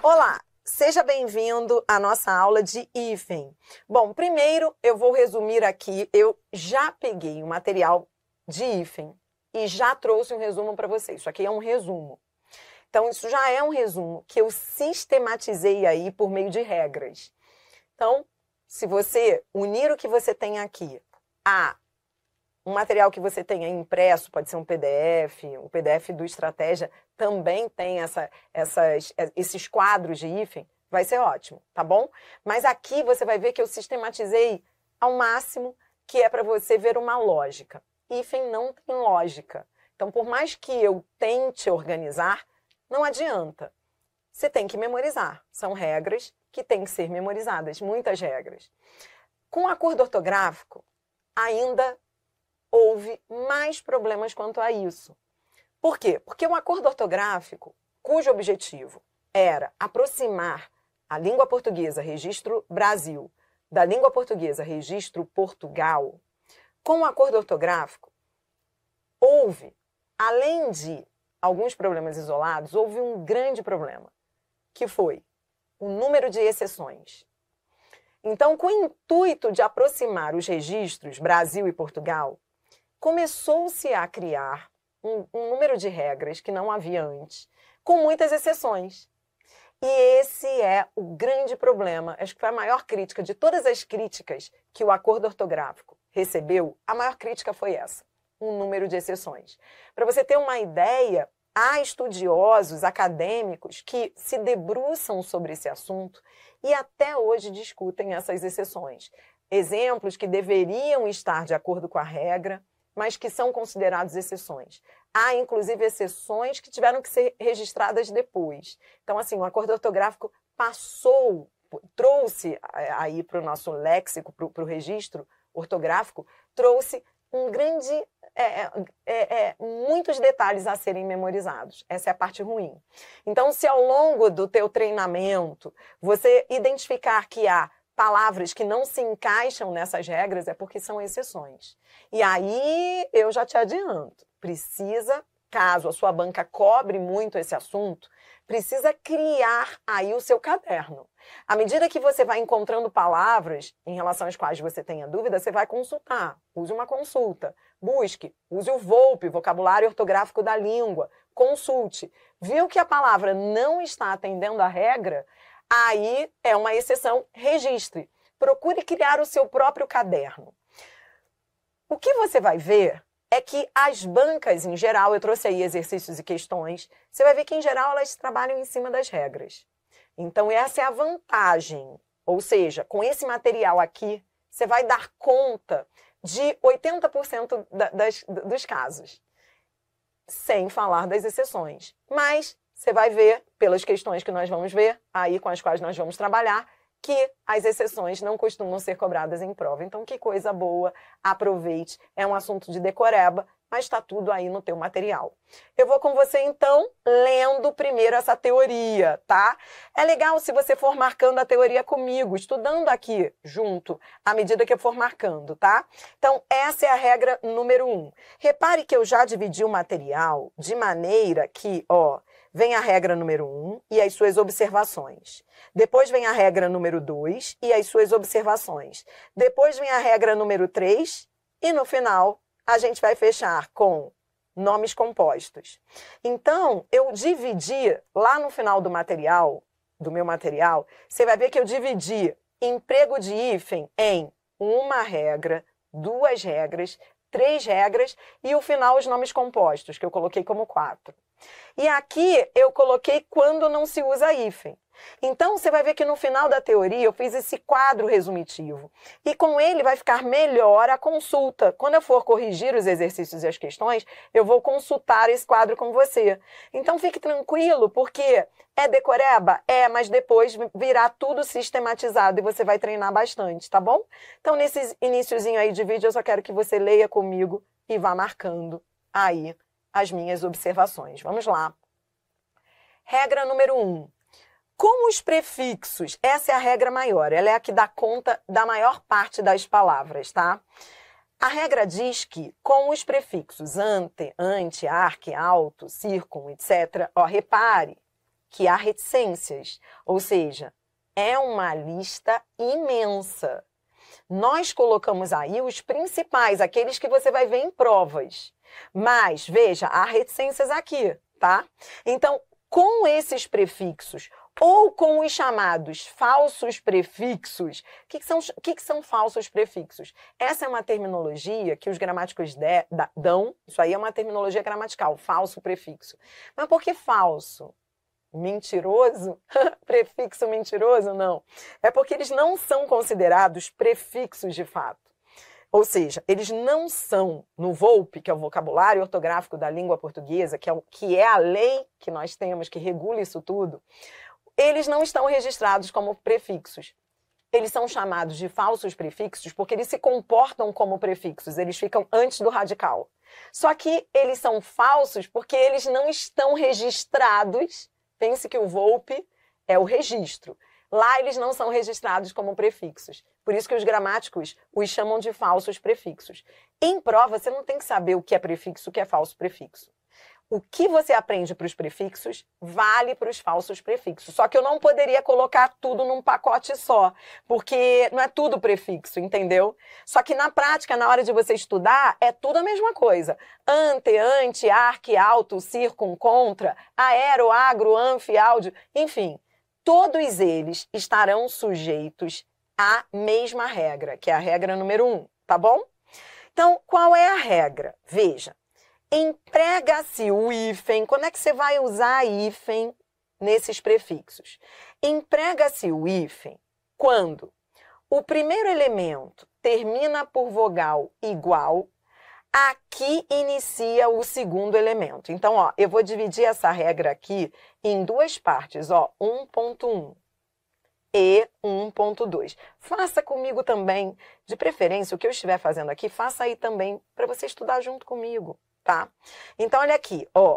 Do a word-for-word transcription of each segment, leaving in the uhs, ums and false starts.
Olá, seja bem-vindo à nossa aula de hífen. Bom, primeiro eu vou resumir aqui, eu já peguei o material de hífen e já trouxe um resumo para vocês. Isso aqui é um resumo. Então, isso já é um resumo que eu sistematizei aí por meio de regras. Então, se você unir o que você tem aqui a um material que você tenha impresso, pode ser um P D F, o P D F do Estratégia também tem essa, essas, esses quadros de hífen, vai ser ótimo, tá bom? Mas aqui você vai ver que eu sistematizei ao máximo, que é para você ver uma lógica. Hífen não tem lógica. Então, por mais que eu tente organizar, não adianta. Você tem que memorizar. São regras que têm que ser memorizadas, muitas regras. Com acordo ortográfico, ainda houve mais problemas quanto a isso. Por quê? Porque o acordo ortográfico, cujo objetivo era aproximar a língua portuguesa registro Brasil da língua portuguesa registro Portugal, com o acordo ortográfico, houve, além de alguns problemas isolados, houve um grande problema, que foi o número de exceções. Então, com o intuito de aproximar os registros Brasil e Portugal, começou-se a criar um, um número de regras que não havia antes, com muitas exceções. E esse é o grande problema, acho que foi a maior crítica de todas as críticas que o acordo ortográfico recebeu, a maior crítica foi essa, um número de exceções. Para você ter uma ideia, há estudiosos acadêmicos que se debruçam sobre esse assunto e até hoje discutem essas exceções. Exemplos que deveriam estar de acordo com a regra, mas que são considerados exceções. Há, inclusive, exceções que tiveram que ser registradas depois. Então, assim, o acordo ortográfico passou, trouxe aí para o nosso léxico, para o registro ortográfico, trouxe um grande, é, é, é, muitos detalhes a serem memorizados. Essa é a parte ruim. Então, se ao longo do teu treinamento você identificar que há palavras que não se encaixam nessas regras, é porque são exceções. E aí, eu já te adianto, precisa, caso a sua banca cobre muito esse assunto, precisa criar aí o seu caderno. À medida que você vai encontrando palavras em relação às quais você tenha dúvida, você vai consultar. Use uma consulta. Busque. Use o VOLPE, Vocabulário Ortográfico da Língua. Consulte. Viu que a palavra não está atendendo à regra? Aí é uma exceção, registre. Procure criar o seu próprio caderno. O que você vai ver é que as bancas, em geral, eu trouxe aí exercícios e questões, você vai ver que, em geral, elas trabalham em cima das regras. Então, essa é a vantagem. Ou seja, com esse material aqui, você vai dar conta de oitenta por cento da, das, dos casos, sem falar das exceções. Mas você vai ver, pelas questões que nós vamos ver, aí com as quais nós vamos trabalhar, que as exceções não costumam ser cobradas em prova. Então, que coisa boa, aproveite. É um assunto de decoreba, mas está tudo aí no teu material. Eu vou com você, então, lendo primeiro essa teoria, tá? É legal se você for marcando a teoria comigo, estudando aqui junto, à medida que eu for marcando, tá? Então, essa é a regra número um. Repare que eu já dividi o material de maneira que, ó, vem a regra número um e as suas observações. Depois vem a regra número dois e as suas observações. Depois vem a regra número três e, no final, a gente vai fechar com nomes compostos. Então, eu dividi, lá no final do material, do meu material, você vai ver que eu dividi emprego de hífen em uma regra, duas regras, três regras e, o final, os nomes compostos, que eu coloquei como quatro. E aqui eu coloquei quando não se usa hífen. Então, você vai ver que no final da teoria eu fiz esse quadro resumitivo. E com ele vai ficar melhor a consulta. Quando eu for corrigir os exercícios e as questões, eu vou consultar esse quadro com você. Então, fique tranquilo, porque é decoreba? É, mas depois virá tudo sistematizado e você vai treinar bastante, tá bom? Então, nesse iniciozinho aí de vídeo, eu só quero que você leia comigo e vá marcando aí as minhas observações. Vamos lá. Regra número um. Com os prefixos, essa é a regra maior, ela é a que dá conta da maior parte das palavras, tá? A regra diz que, com os prefixos ante, ante, arque, alto, circum, etcétera, ó, repare que há reticências, ou seja, é uma lista imensa. Nós colocamos aí os principais, aqueles que você vai ver em provas. Mas, veja, há reticências aqui, tá? Então, com esses prefixos ou com os chamados falsos prefixos, o que, que, são, que, que são falsos prefixos? Essa é uma terminologia que os gramáticos de, da, dão, isso aí é uma terminologia gramatical, falso prefixo. Mas por que falso? Mentiroso? Prefixo mentiroso? Não. É porque eles não são considerados prefixos de fato. Ou seja, eles não são, no VOLPE, que é o vocabulário ortográfico da língua portuguesa, que é, o, que é a lei que nós temos, que regula isso tudo, eles não estão registrados como prefixos. Eles são chamados de falsos prefixos porque eles se comportam como prefixos, eles ficam antes do radical. Só que eles são falsos porque eles não estão registrados. Pense que o VOLPE é o registro. Lá eles não são registrados como prefixos. Por isso que os gramáticos os chamam de falsos prefixos. Em prova, você não tem que saber o que é prefixo e o que é falso prefixo. O que você aprende para os prefixos vale para os falsos prefixos. Só que eu não poderia colocar tudo num pacote só, porque não é tudo prefixo, entendeu? Só que na prática, na hora de você estudar, é tudo a mesma coisa. Ante, ante, arque, alto, circum, contra, aero, agro, anfi, áudio, enfim. Todos eles estarão sujeitos à mesma regra, que é a regra número um, tá bom? Então, qual é a regra? Veja. Emprega-se o hífen. Quando é que você vai usar hífen nesses prefixos? Emprega-se o hífen quando o primeiro elemento termina por vogal igual, aqui inicia o segundo elemento. Então, ó, eu vou dividir essa regra aqui em duas partes, ó, um ponto um e um ponto dois. Faça comigo também, de preferência, o que eu estiver fazendo aqui, faça aí também para você estudar junto comigo. Tá? Então, olha aqui, ó.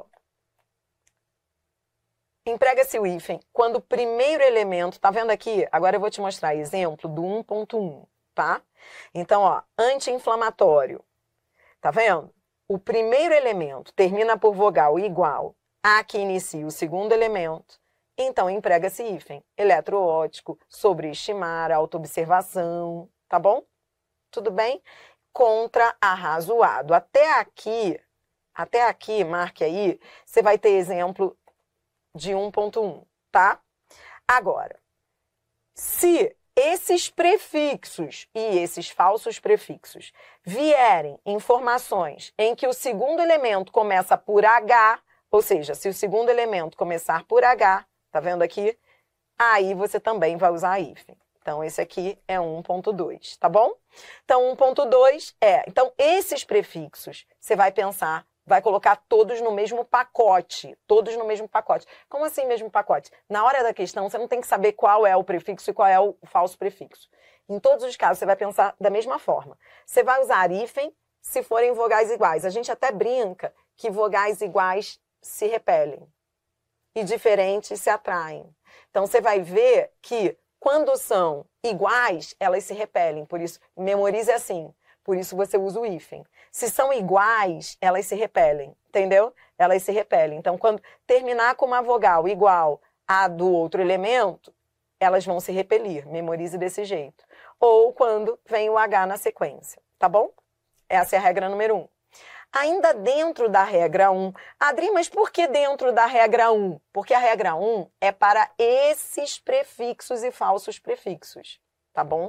Emprega-se o hífen quando o primeiro elemento, tá vendo aqui? Agora eu vou te mostrar exemplo do um ponto um, tá? Então, ó, anti-inflamatório, tá vendo? O primeiro elemento termina por vogal igual a que inicia o segundo elemento, então emprega-se hífen. Eletroótico, sobreestimar, autoobservação, tá bom? Tudo bem? Contra arrazoado. Até aqui... Até aqui, marque aí, você vai ter exemplo de um ponto um, tá? Agora, se esses prefixos e esses falsos prefixos vierem informações em que o segundo elemento começa por H, ou seja, se o segundo elemento começar por H, tá vendo aqui? Aí você também vai usar hífen. Então, esse aqui é um ponto dois, tá bom? Então, um ponto dois é... Então, esses prefixos, você vai pensar... Vai colocar todos no mesmo pacote. Todos no mesmo pacote. Como assim mesmo pacote? Na hora da questão, você não tem que saber qual é o prefixo e qual é o falso prefixo. Em todos os casos, você vai pensar da mesma forma. Você vai usar hífen se forem vogais iguais. A gente até brinca que vogais iguais se repelem. E diferentes se atraem. Então, você vai ver que quando são iguais, elas se repelem. Por isso, memorize assim. Por isso você usa o hífen. Se são iguais, elas se repelem, entendeu? Elas se repelem. Então, quando terminar com uma vogal igual à do outro elemento, elas vão se repelir. Memorize desse jeito. Ou quando vem o H na sequência, tá bom? Essa é a regra número um. Ainda dentro da regra um. Adri, mas por que dentro da regra um? Porque a regra um é para esses prefixos e falsos prefixos, tá bom?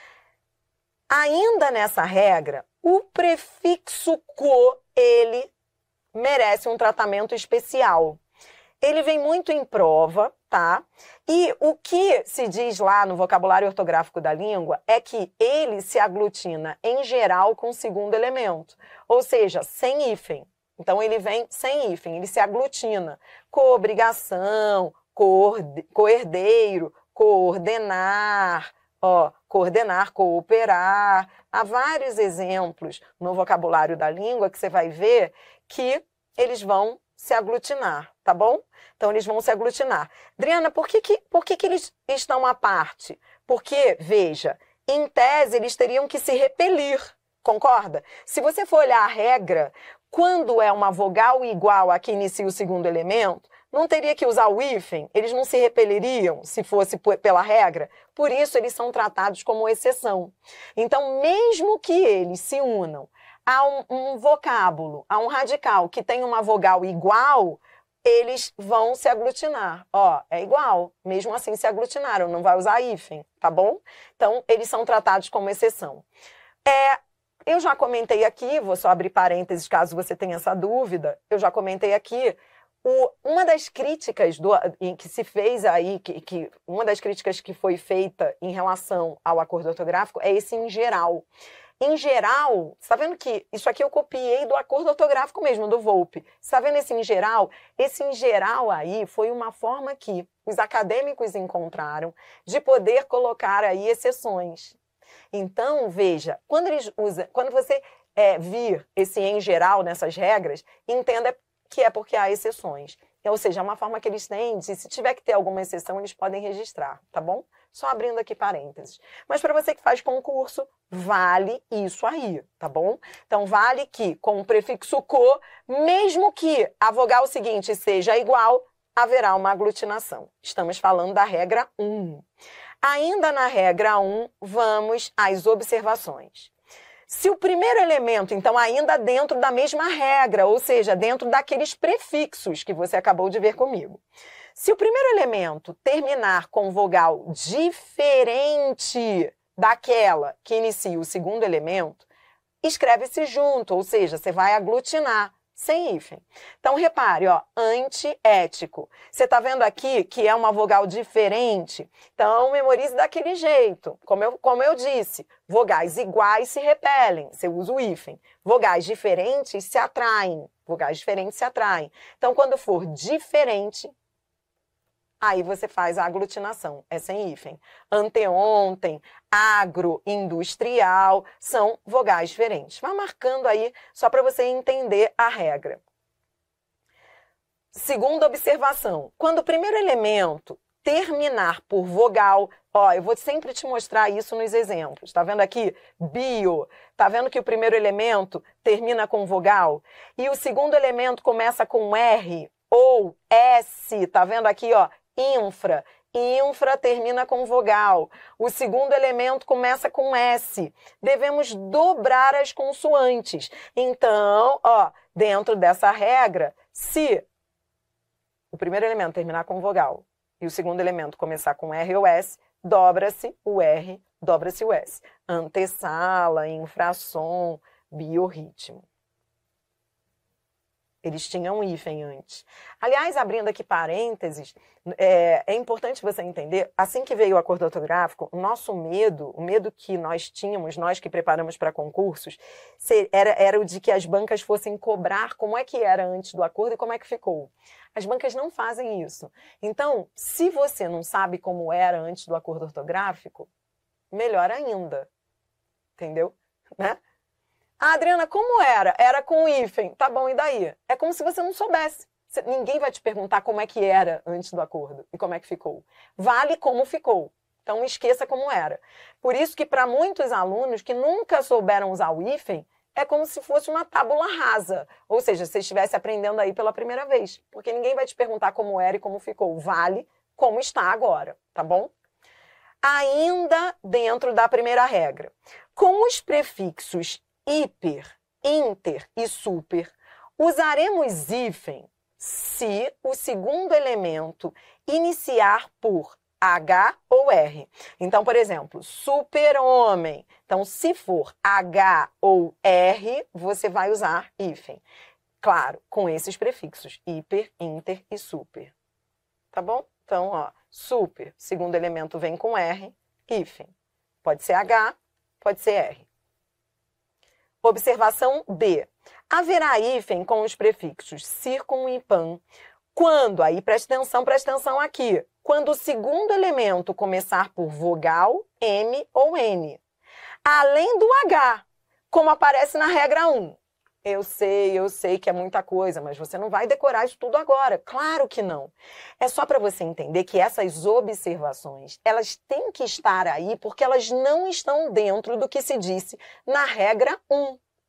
Ainda nessa regra, o prefixo co, ele merece um tratamento especial. Ele vem muito em prova, tá? E o que se diz lá no vocabulário ortográfico da língua é que ele se aglutina, em geral, com o segundo elemento. Ou seja, sem hífen. Então, ele vem sem hífen, ele se aglutina. Coobrigação, coerdeiro, coordenar... Ó, coordenar, cooperar, há vários exemplos no vocabulário da língua que você vai ver que eles vão se aglutinar, tá bom? Então, eles vão se aglutinar. Adriana, por que, que, por que, que eles estão à parte? Porque, veja, em tese, eles teriam que se repelir, concorda? Se você for olhar a regra, quando é uma vogal igual a que inicia o segundo elemento, Não teria que usar o hífen? Eles não se repeliriam se fosse pela regra? Por isso, eles são tratados como exceção. Então, mesmo que eles se unam a um, um vocábulo, a um radical que tem uma vogal igual, eles vão se aglutinar. Ó, é igual, mesmo assim se aglutinaram, não vai usar hífen, tá bom? Então, eles são tratados como exceção. É, eu já comentei aqui, vou só abrir parênteses caso você tenha essa dúvida, eu já comentei aqui, o, uma das críticas do, que se fez aí, que, que, uma das críticas que foi feita em relação ao acordo ortográfico é esse em geral. Em geral, você está vendo que isso aqui eu copiei do acordo ortográfico mesmo, do Volpe. Você está vendo esse em geral? Esse em geral aí foi uma forma que os acadêmicos encontraram de poder colocar aí exceções. Então, veja, quando, eles usam, quando você é, vir esse em geral nessas regras, entenda que é porque há exceções. Ou seja, é uma forma que eles têm de, se tiver que ter alguma exceção, eles podem registrar, tá bom? Só abrindo aqui parênteses. Mas para você que faz concurso, vale isso aí, tá bom? Então, vale que, com o prefixo co, mesmo que a vogal seguinte seja igual, haverá uma aglutinação. Estamos falando da regra um. Ainda na regra um, vamos às observações. Se o primeiro elemento, então, ainda dentro da mesma regra, ou seja, dentro daqueles prefixos que você acabou de ver comigo. Se o primeiro elemento terminar com vogal diferente daquela que inicia o segundo elemento, escreve-se junto, ou seja, você vai aglutinar, sem hífen. Então, repare, ó, antiético. Você está vendo aqui que é uma vogal diferente? Então, memorize daquele jeito. Como eu, como eu disse, vogais iguais se repelem, você usa o hífen. Vogais diferentes se atraem. Vogais diferentes se atraem. Então, quando for diferente, aí você faz a aglutinação, é sem hífen. Anteontem, agroindustrial, são vogais diferentes. Vai marcando aí, só para você entender a regra. Segunda observação, quando o primeiro elemento terminar por vogal, ó, eu vou sempre te mostrar isso nos exemplos. Tá vendo aqui? Bio. Tá vendo que o primeiro elemento termina com vogal? E o segundo elemento começa com R ou S. Tá vendo aqui, ó? Infra. Infra termina com vogal. O segundo elemento começa com S. Devemos dobrar as consoantes. Então, ó, dentro dessa regra, se o primeiro elemento terminar com vogal e o segundo elemento começar com R ou S, dobra-se o R, dobra-se o S. Antessala, infrassom, biorritmo. Eles tinham hífen antes. Aliás, abrindo aqui parênteses, é, é importante você entender, assim que veio o acordo ortográfico, o nosso medo, o medo que nós tínhamos, nós que preparamos para concursos, era, era o de que as bancas fossem cobrar como é que era antes do acordo e como é que ficou. As bancas não fazem isso. Então, se você não sabe como era antes do acordo ortográfico, melhor ainda. Entendeu? Né? Ah, Adriana, como era? Era com hífen. Tá bom, e daí? É como se você não soubesse. Ninguém vai te perguntar como é que era antes do acordo e como é que ficou. Vale como ficou. Então, esqueça como era. Por isso que para muitos alunos que nunca souberam usar o hífen, é como se fosse uma tábula rasa. Ou seja, você estivesse aprendendo aí pela primeira vez. Porque ninguém vai te perguntar como era e como ficou. Vale como está agora, tá bom? Ainda dentro da primeira regra. Com os prefixos hiper, inter e super, usaremos hífen se o segundo elemento iniciar por H ou R. Então, por exemplo, super-homem. Então, se for H ou R, você vai usar hífen. Claro, com esses prefixos, hiper, inter e super. Tá bom? Então, ó, super, segundo elemento vem com R, hífen. Pode ser H, pode ser R. Observação B. Haverá hífen com os prefixos circun e pan quando, aí presta atenção, presta atenção aqui, quando o segundo elemento começar por vogal, M ou N. Além do H, como aparece na regra um. Eu sei, eu sei que é muita coisa, mas você não vai decorar isso tudo agora. Claro que não. É só para você entender que essas observações, elas têm que estar aí porque elas não estão dentro do que se disse na regra um.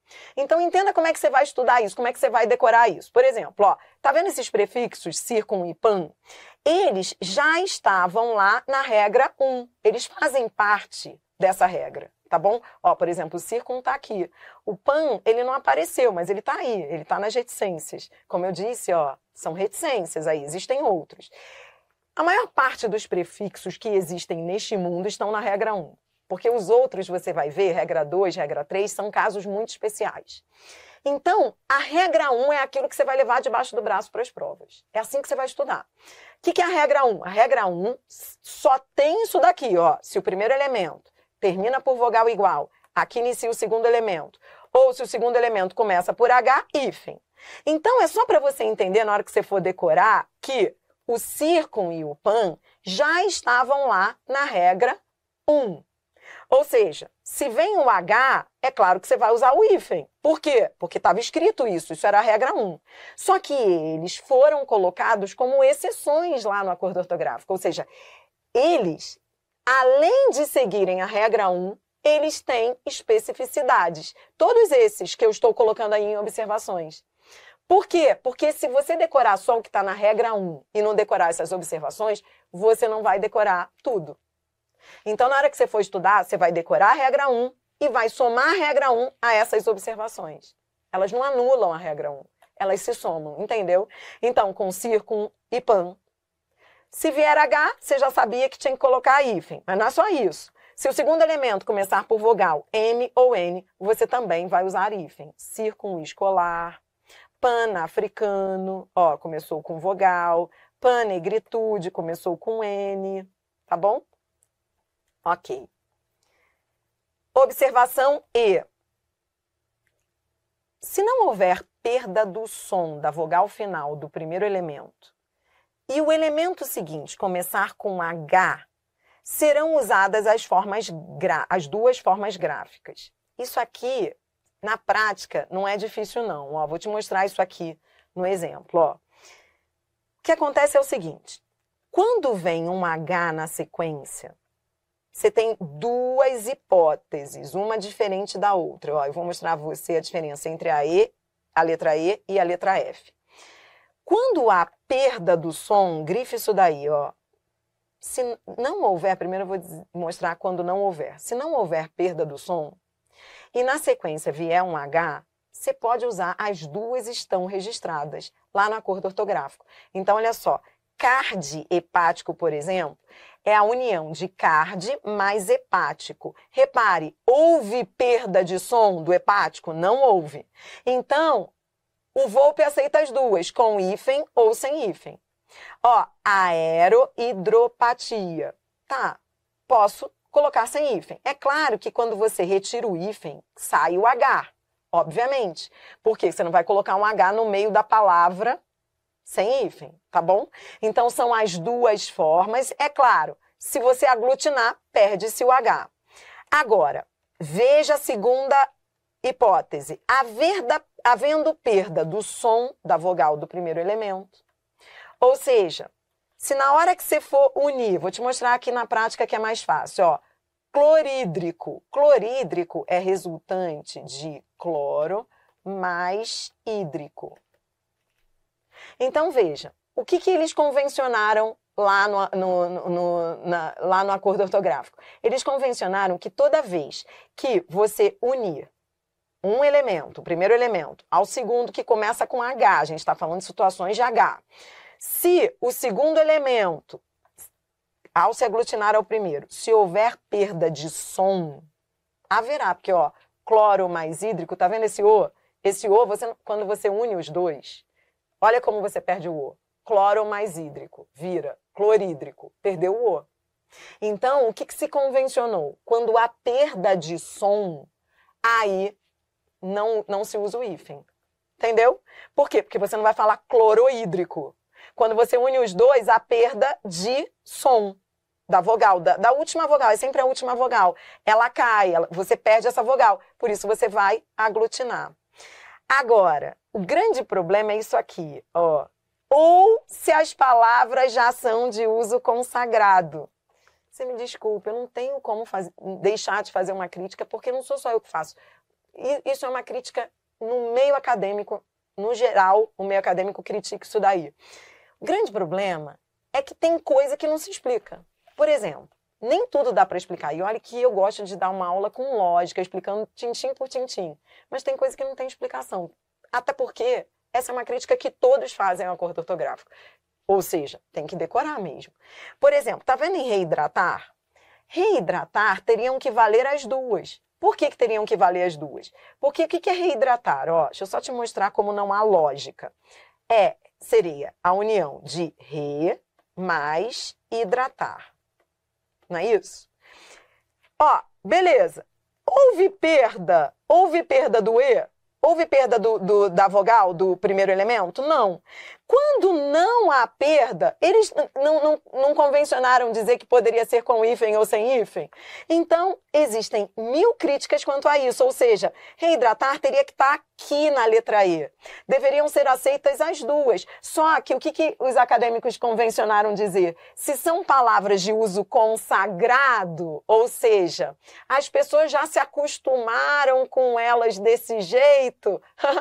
Então, entenda como é que você vai estudar isso, como é que você vai decorar isso. Por exemplo, ó, tá vendo esses prefixos circum e pan? Eles já estavam lá na regra um. Eles fazem parte dessa regra, tá bom? Ó, por exemplo, o circum tá aqui. O pan, ele não apareceu, mas ele tá aí, ele tá nas reticências. Como eu disse, ó, são reticências aí, existem outros. A maior parte dos prefixos que existem neste mundo estão na regra um. Porque os outros, você vai ver, regra dois, regra três, são casos muito especiais. Então, a regra um é aquilo que você vai levar debaixo do braço para as provas. É assim que você vai estudar. O que, que é a regra um? A regra um só tem isso daqui, ó. Se o primeiro elemento termina por vogal igual, aqui inicia o segundo elemento. Ou se o segundo elemento começa por H, hífen. Então, é só para você entender, na hora que você for decorar, que o circum e o pan já estavam lá na regra um. Ou seja, se vem o H, é claro que você vai usar o hífen. Por quê? Porque estava escrito isso, isso era a regra um. Só que eles foram colocados como exceções lá no acordo ortográfico. Ou seja, eles, além de seguirem a regra um, eles têm especificidades. Todos esses que eu estou colocando aí em observações. Por quê? Porque se você decorar só o que está na regra um e não decorar essas observações, você não vai decorar tudo. Então, na hora que você for estudar, você vai decorar a regra um e vai somar a regra um a essas observações. Elas não anulam a regra um, elas se somam, entendeu? Então, com circum e pan. Se vier H, você já sabia que tinha que colocar hífen, mas não é só isso. Se o segundo elemento começar por vogal M ou N, você também vai usar hífen. Circum escolar, pan-africano, ó, começou com vogal, pan-negritude, começou com N, tá bom? Ok. Observação E. Se não houver perda do som da vogal final do primeiro elemento e o elemento seguinte começar com H, serão usadas as, formas as duas formas gráficas. Isso aqui, na prática, não é difícil não. Ó, vou te mostrar isso aqui no exemplo. Ó. O que acontece é o seguinte. Quando vem um H na sequência, você tem duas hipóteses, uma diferente da outra. Ó, eu vou mostrar a você a diferença entre a E, a letra E e a letra F. Quando há perda do som, grife isso daí, ó. Se não houver, primeiro eu vou mostrar quando não houver. Se não houver perda do som e na sequência vier um H, você pode usar as duas estão registradas lá no acordo ortográfico. Então, olha só, card hepático, por exemplo, é a união de card mais hepático. Repare, houve perda de som do hepático? Não houve. Então, o Volpe aceita as duas, com hífen ou sem hífen. Ó, aerohidropatia. Tá, posso colocar sem hífen. É claro que quando você retira o hífen, sai o H, obviamente. Porque você não vai colocar um H no meio da palavra sem hífen, tá bom? Então, são as duas formas. É claro, se você aglutinar, perde-se o H. Agora, veja a segunda hipótese. Havendo perda do som da vogal do primeiro elemento. Ou seja, se na hora que você for unir, vou te mostrar aqui na prática que é mais fácil, ó. Clorídrico. Clorídrico é resultante de cloro mais hídrico. Então, veja, o que, que eles convencionaram lá no, no, no, na, lá no acordo ortográfico? Eles convencionaram que toda vez que você unir um elemento, o primeiro elemento, ao segundo que começa com H, a gente está falando de situações de H, se o segundo elemento, ao se aglutinar ao primeiro, se houver perda de som, haverá, porque, ó, cloro mais hídrico, tá vendo esse O? Esse O, você, quando você une os dois, olha como você perde o O. Cloro mais hídrico, vira clorídrico, perdeu o O. Então, o que, que se convencionou? Quando há perda de som, aí não, não se usa o hífen. Entendeu? Por quê? Porque você não vai falar clorohídrico. Quando você une os dois, há perda de som da vogal, da, da última vogal, é sempre a última vogal. Ela cai, ela, você perde essa vogal, por isso você vai aglutinar. Agora, o grande problema é isso aqui, ó. Ou se as palavras já são de uso consagrado. Você me desculpe, eu não tenho como faz... deixar de fazer uma crítica, porque não sou só eu que faço. E isso é uma crítica no meio acadêmico, no geral, o meio acadêmico critica isso daí. O grande problema é que tem coisa que não se explica. Por exemplo, nem tudo dá para explicar. E olha que eu gosto de dar uma aula com lógica, explicando tintim por tintim. Mas tem coisa que não tem explicação. Até porque essa é uma crítica que todos fazem ao acordo ortográfico. Ou seja, tem que decorar mesmo. Por exemplo, tá vendo em reidratar? Reidratar teriam que valer as duas. Por que que teriam que valer as duas? Porque o que que é reidratar? Ó, deixa eu só te mostrar como não há lógica. É, seria a união de re mais hidratar. Não é isso? Ó, beleza. Houve perda? Houve perda do E? Houve perda do, do, da vogal do primeiro elemento? Não. Quando não há perda, eles não, não, não convencionaram dizer que poderia ser com hífen ou sem hífen? Então, existem mil críticas quanto a isso, ou seja, reidratar teria que estar aqui na letra E. Deveriam ser aceitas as duas. Só que o que, que os acadêmicos convencionaram dizer? Se são palavras de uso consagrado, ou seja, as pessoas já se acostumaram com elas desse jeito,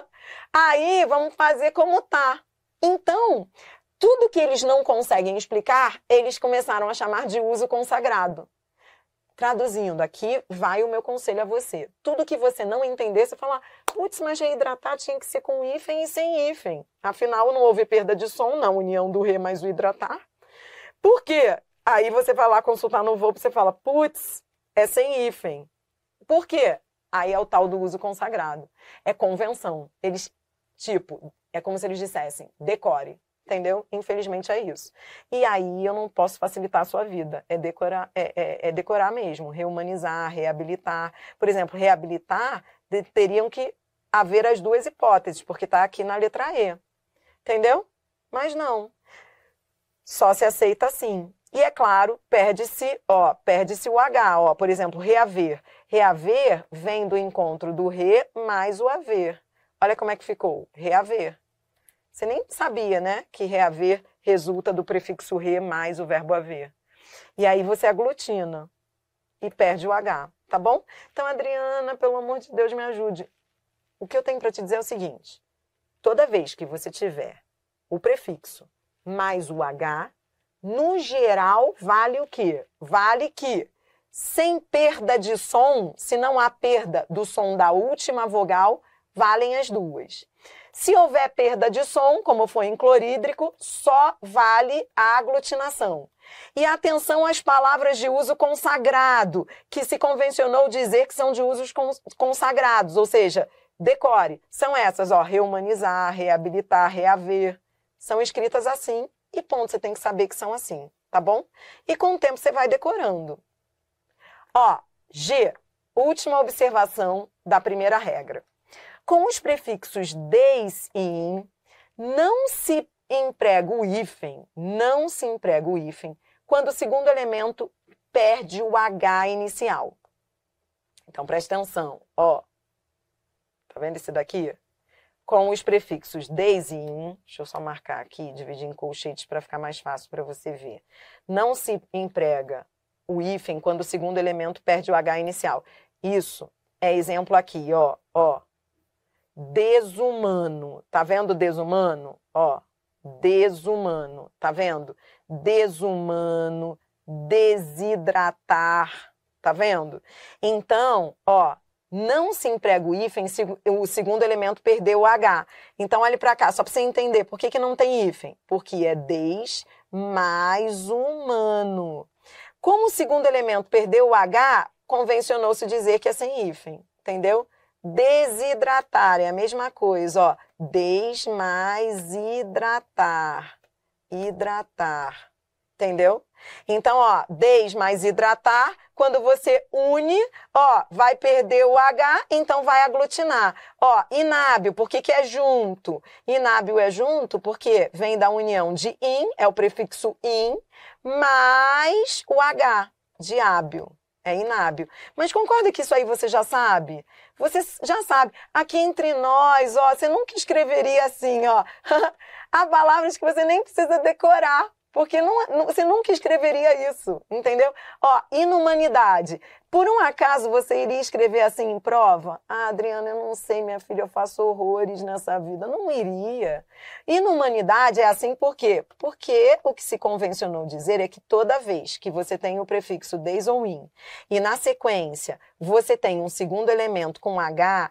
aí vamos fazer como tá. Então, tudo que eles não conseguem explicar, eles começaram a chamar de uso consagrado. Traduzindo aqui, vai o meu conselho a você. Tudo que você não entender, você fala, putz, mas reidratar tinha que ser com hífen e sem hífen. Afinal, não houve perda de som, não, união do re mais o hidratar. Por quê? Aí você vai lá consultar no V O P, você fala, putz, é sem hífen. Por quê? Aí é o tal do uso consagrado. É convenção. Eles, tipo, é como se eles dissessem, decore. Entendeu? Infelizmente é isso. E aí eu não posso facilitar a sua vida. É decorar, é, é, é decorar mesmo. Reumanizar, reabilitar. Por exemplo, reabilitar, de, teriam que haver as duas hipóteses, porque está aqui na letra E. Entendeu? Mas não. Só se aceita assim. E é claro, perde-se, ó, perde-se o H, ó. Por exemplo, reaver. Reaver vem do encontro do re mais o haver. Olha como é que ficou. Reaver. Você nem sabia, né, que reaver resulta do prefixo re mais o verbo haver. E aí você aglutina e perde o H, tá bom? Então, Adriana, pelo amor de Deus, me ajude. O que eu tenho para te dizer é o seguinte. Toda vez que você tiver o prefixo mais o H, no geral, vale o quê? Vale que, sem perda de som, se não há perda do som da última vogal, valem as duas. Se houver perda de som, como foi em clorídrico, só vale a aglutinação. E atenção às palavras de uso consagrado, que se convencionou dizer que são de usos consagrados, ou seja, decore. São essas, ó, reumanizar, reabilitar, reaver. São escritas assim e ponto, você tem que saber que são assim, tá bom? E com o tempo você vai decorando. Ó, G, última observação da primeira regra. Com os prefixos des e in, não se emprega o hífen, não se emprega o hífen, quando o segundo elemento perde o H inicial. Então, presta atenção, ó. Tá vendo esse daqui? Com os prefixos des e in, deixa eu só marcar aqui, dividir em colchetes para ficar mais fácil para você ver. Não se emprega o hífen quando o segundo elemento perde o H inicial. Isso é exemplo aqui, ó, ó. Desumano, tá vendo desumano? Ó, desumano, tá vendo? Desumano, desidratar, tá vendo? Então, ó, não se emprega o hífen, o segundo elemento perdeu o H. Então, olhe pra cá, só pra você entender por que que não tem hífen. Porque é des mais humano. Como o segundo elemento perdeu o H, convencionou-se dizer que é sem hífen, entendeu? Desidratar é a mesma coisa, ó. Des mais hidratar. Hidratar. Entendeu? Então, ó, des mais hidratar, quando você une, ó, vai perder o H, então vai aglutinar. Ó, inábil, por que que é junto? Inábil é junto porque vem da união de in, é o prefixo in, mais o H, de hábil. É inábil. Mas concorda que isso aí você já sabe? Você já sabe. Aqui entre nós, ó, você nunca escreveria assim, ó. Há palavras que você nem precisa decorar. Porque não, não, você nunca escreveria isso, entendeu? Ó, inumanidade. Por um acaso você iria escrever assim em prova? Ah, Adriana, eu não sei, minha filha, eu faço horrores nessa vida. Não iria. Inumanidade é assim por quê? Porque o que se convencionou dizer é que toda vez que você tem o prefixo des ou in e na sequência você tem um segundo elemento com H,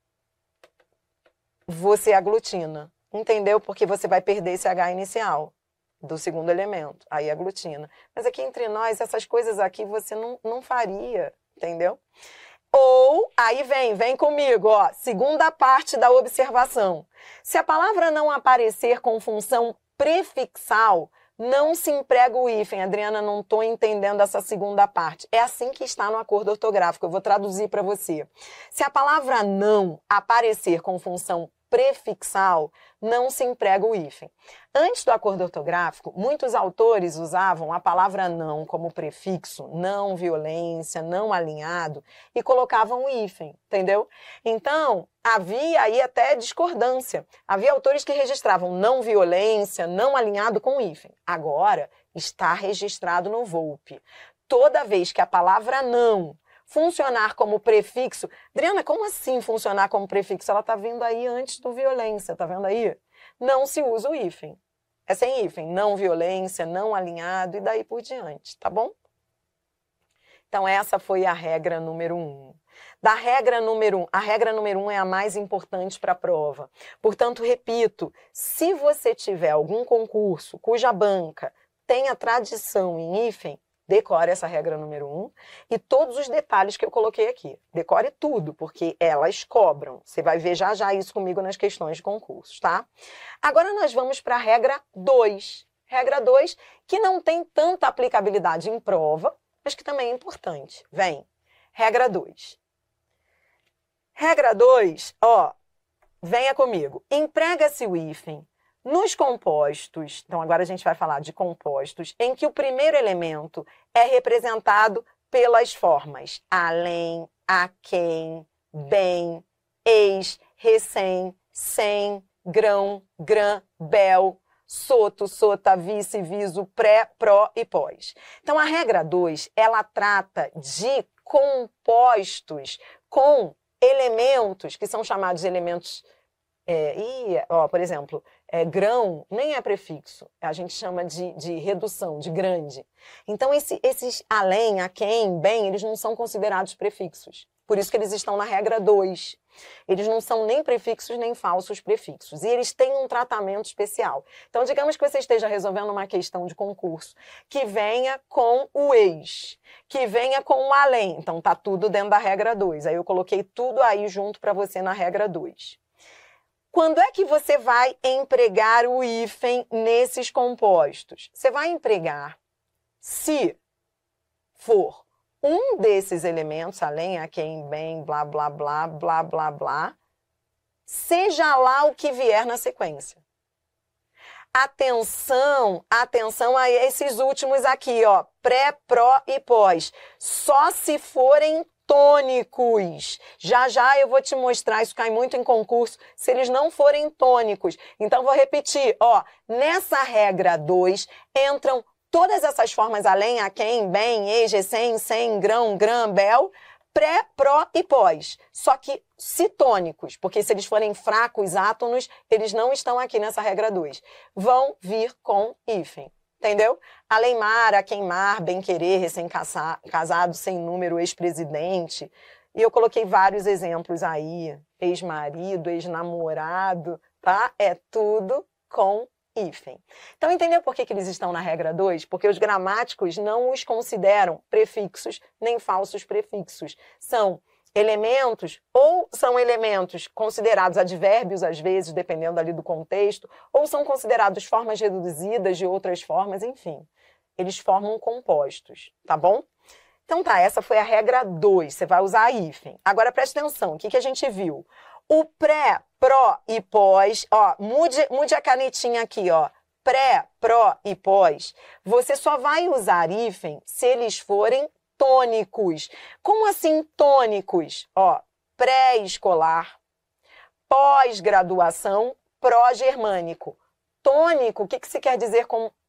você aglutina, entendeu? Porque você vai perder esse H inicial do segundo elemento, aí aglutina. Mas aqui entre nós, essas coisas aqui você não, não faria, entendeu? Ou, aí vem, vem comigo, ó, segunda parte da observação. Se a palavra não aparecer com função prefixal, não se emprega o hífen. Adriana, não estou entendendo essa segunda parte. É assim que está no acordo ortográfico, eu vou traduzir para você. Se a palavra não aparecer com função prefixal, não se emprega o hífen. Antes do acordo ortográfico, muitos autores usavam a palavra não como prefixo, não violência, não alinhado, e colocavam o hífen, entendeu? Então, havia aí até discordância. Havia autores que registravam não violência, não alinhado com hífen. Agora, está registrado no Volpe. Toda vez que a palavra não funcionar como prefixo... Adriana, como assim funcionar como prefixo? Ela está vindo aí antes do violência, tá vendo aí? Não se usa o hífen. É sem hífen. Não violência, não alinhado e daí por diante, tá bom? Então essa foi a regra número um. Da regra número um, a regra número um é a mais importante para a prova. Portanto, repito, se você tiver algum concurso cuja banca tenha tradição em hífen, decore essa regra número um e todos os detalhes que eu coloquei aqui. Decore tudo, porque elas cobram. Você vai ver já já isso comigo nas questões de concursos, tá? Agora nós vamos para a regra dois. Regra dois, que não tem tanta aplicabilidade em prova, mas que também é importante. Vem. Regra dois. Regra dois, ó, venha comigo. Emprega-se o hífen nos compostos, então agora a gente vai falar de compostos, em que o primeiro elemento é representado pelas formas além, a quem, bem, ex, recém, sem, grão, grã, bel, soto, sota, vice, viso, pré, pró e pós. Então a regra dois, ela trata de compostos com elementos que são chamados de elementos... É, e, ó, por exemplo, é, grão nem é prefixo, a gente chama de, de redução, de grande. Então, esse, esses além, a quem, bem, eles não são considerados prefixos. Por isso que eles estão na regra dois. Eles não são nem prefixos nem falsos prefixos. E eles têm um tratamento especial. Então, digamos que você esteja resolvendo uma questão de concurso que venha com o ex, que venha com o além. Então, tá tudo dentro da regra dois. Aí eu coloquei tudo aí junto para você na regra dois. Quando é que você vai empregar o hífen nesses compostos? Você vai empregar se for um desses elementos, além, a quem, bem, blá, blá, blá, blá, blá, blá, seja lá o que vier na sequência. Atenção, atenção a esses últimos aqui, ó, pré, pró e pós. Só se forem tônicos. Já já eu vou te mostrar, isso cai muito em concurso, se eles não forem tônicos. Então vou repetir, ó, nessa regra dois entram todas essas formas além, a quem, bem, ex, sem, sem, grão, grã, bel, pré, pró e pós. Só que se tônicos, porque se eles forem fracos, átonos, eles não estão aqui nessa regra dois. Vão vir com hífen. Entendeu? Aleimar, a queimar, bem-querer, recém-casado, sem número, ex-presidente. E eu coloquei vários exemplos aí. Ex-marido, ex-namorado, tá? É tudo com hífen. Então, entendeu por que que eles estão na regra dois? Porque os gramáticos não os consideram prefixos nem falsos prefixos. São elementos, ou são elementos considerados advérbios, às vezes, dependendo ali do contexto, ou são considerados formas reduzidas de outras formas, enfim. Eles formam compostos, tá bom? Então tá, essa foi a regra dois, você vai usar a hífen. Agora preste atenção, o que que a gente viu? O pré, pró e pós, ó, mude, mude a canetinha aqui, ó. Pré, pró e pós, você só vai usar hífen se eles forem tônicos. Como assim tônicos? Ó, pré-escolar, pós-graduação, pró-germânico. Tônico, o que que se quer dizer com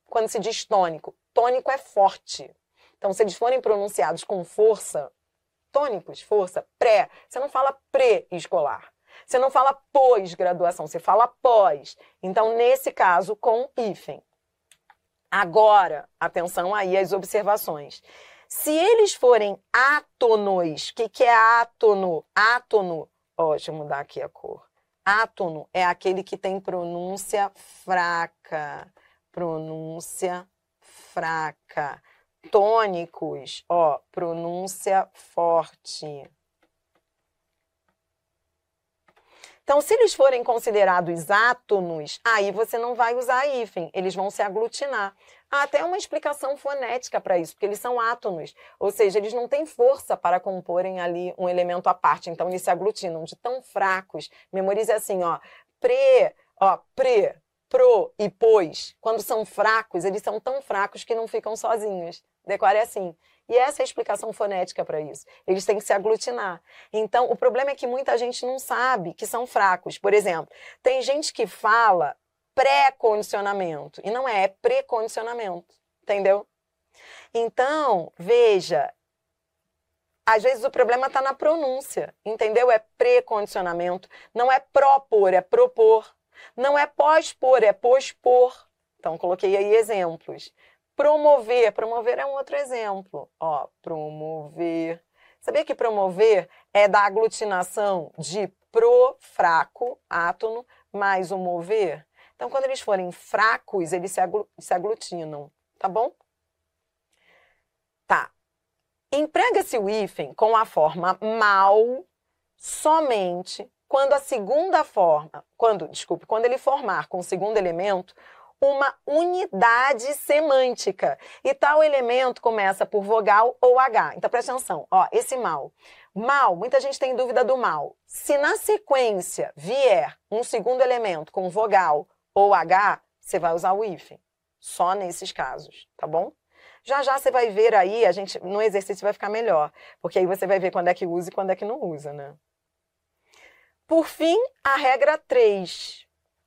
quando se diz tônico. Tônico é forte. Então, se eles forem pronunciados com força, tônicos, força, pré, você não fala pré-escolar. Você não fala pós-graduação, você fala pós. Então, nesse caso, com hífen. Agora, atenção aí às observações. Se eles forem átonos, o que, que é átono? Átono, ó, deixa eu mudar aqui a cor. Átono é aquele que tem pronúncia fraca. Pronúncia fraca. Tônicos, ó, pronúncia forte. Então, se eles forem considerados átonos, aí você não vai usar hífen, eles vão se aglutinar. Há até uma explicação fonética para isso, porque eles são átonos, ou seja, eles não têm força para comporem ali um elemento à parte, então eles se aglutinam de tão fracos. Memorize assim, ó, pre, ó, pre, pro e pós, quando são fracos, eles são tão fracos que não ficam sozinhos. Decore assim. E essa é a explicação fonética para isso. Eles têm que se aglutinar. Então, o problema é que muita gente não sabe que são fracos. Por exemplo, tem gente que fala pré-condicionamento. E não é, é pré-condicionamento. Entendeu? Então, veja, às vezes o problema está na pronúncia. Entendeu? É pré-condicionamento. Não é propor, é propor. Não é pós-por, é pôs-por. Então, coloquei aí exemplos. Promover. Promover é um outro exemplo. Ó, promover. Sabia que promover é da aglutinação de pro, fraco, átono, mais o mover? Então, quando eles forem fracos, eles se, aglu se aglutinam. Tá bom? Tá. Emprega-se o hífen com a forma mal somente quando a segunda forma, quando, desculpe, quando ele formar com o segundo elemento uma unidade semântica. E tal elemento começa por vogal ou H. Então, presta atenção. Ó, esse mal. Mal, muita gente tem dúvida do mal. Se na sequência vier um segundo elemento com vogal ou H, você vai usar o hífen. Só nesses casos, tá bom? Já já você vai ver aí, a gente, no exercício vai ficar melhor. Porque aí você vai ver quando é que usa e quando é que não usa, né? Por fim, a regra três.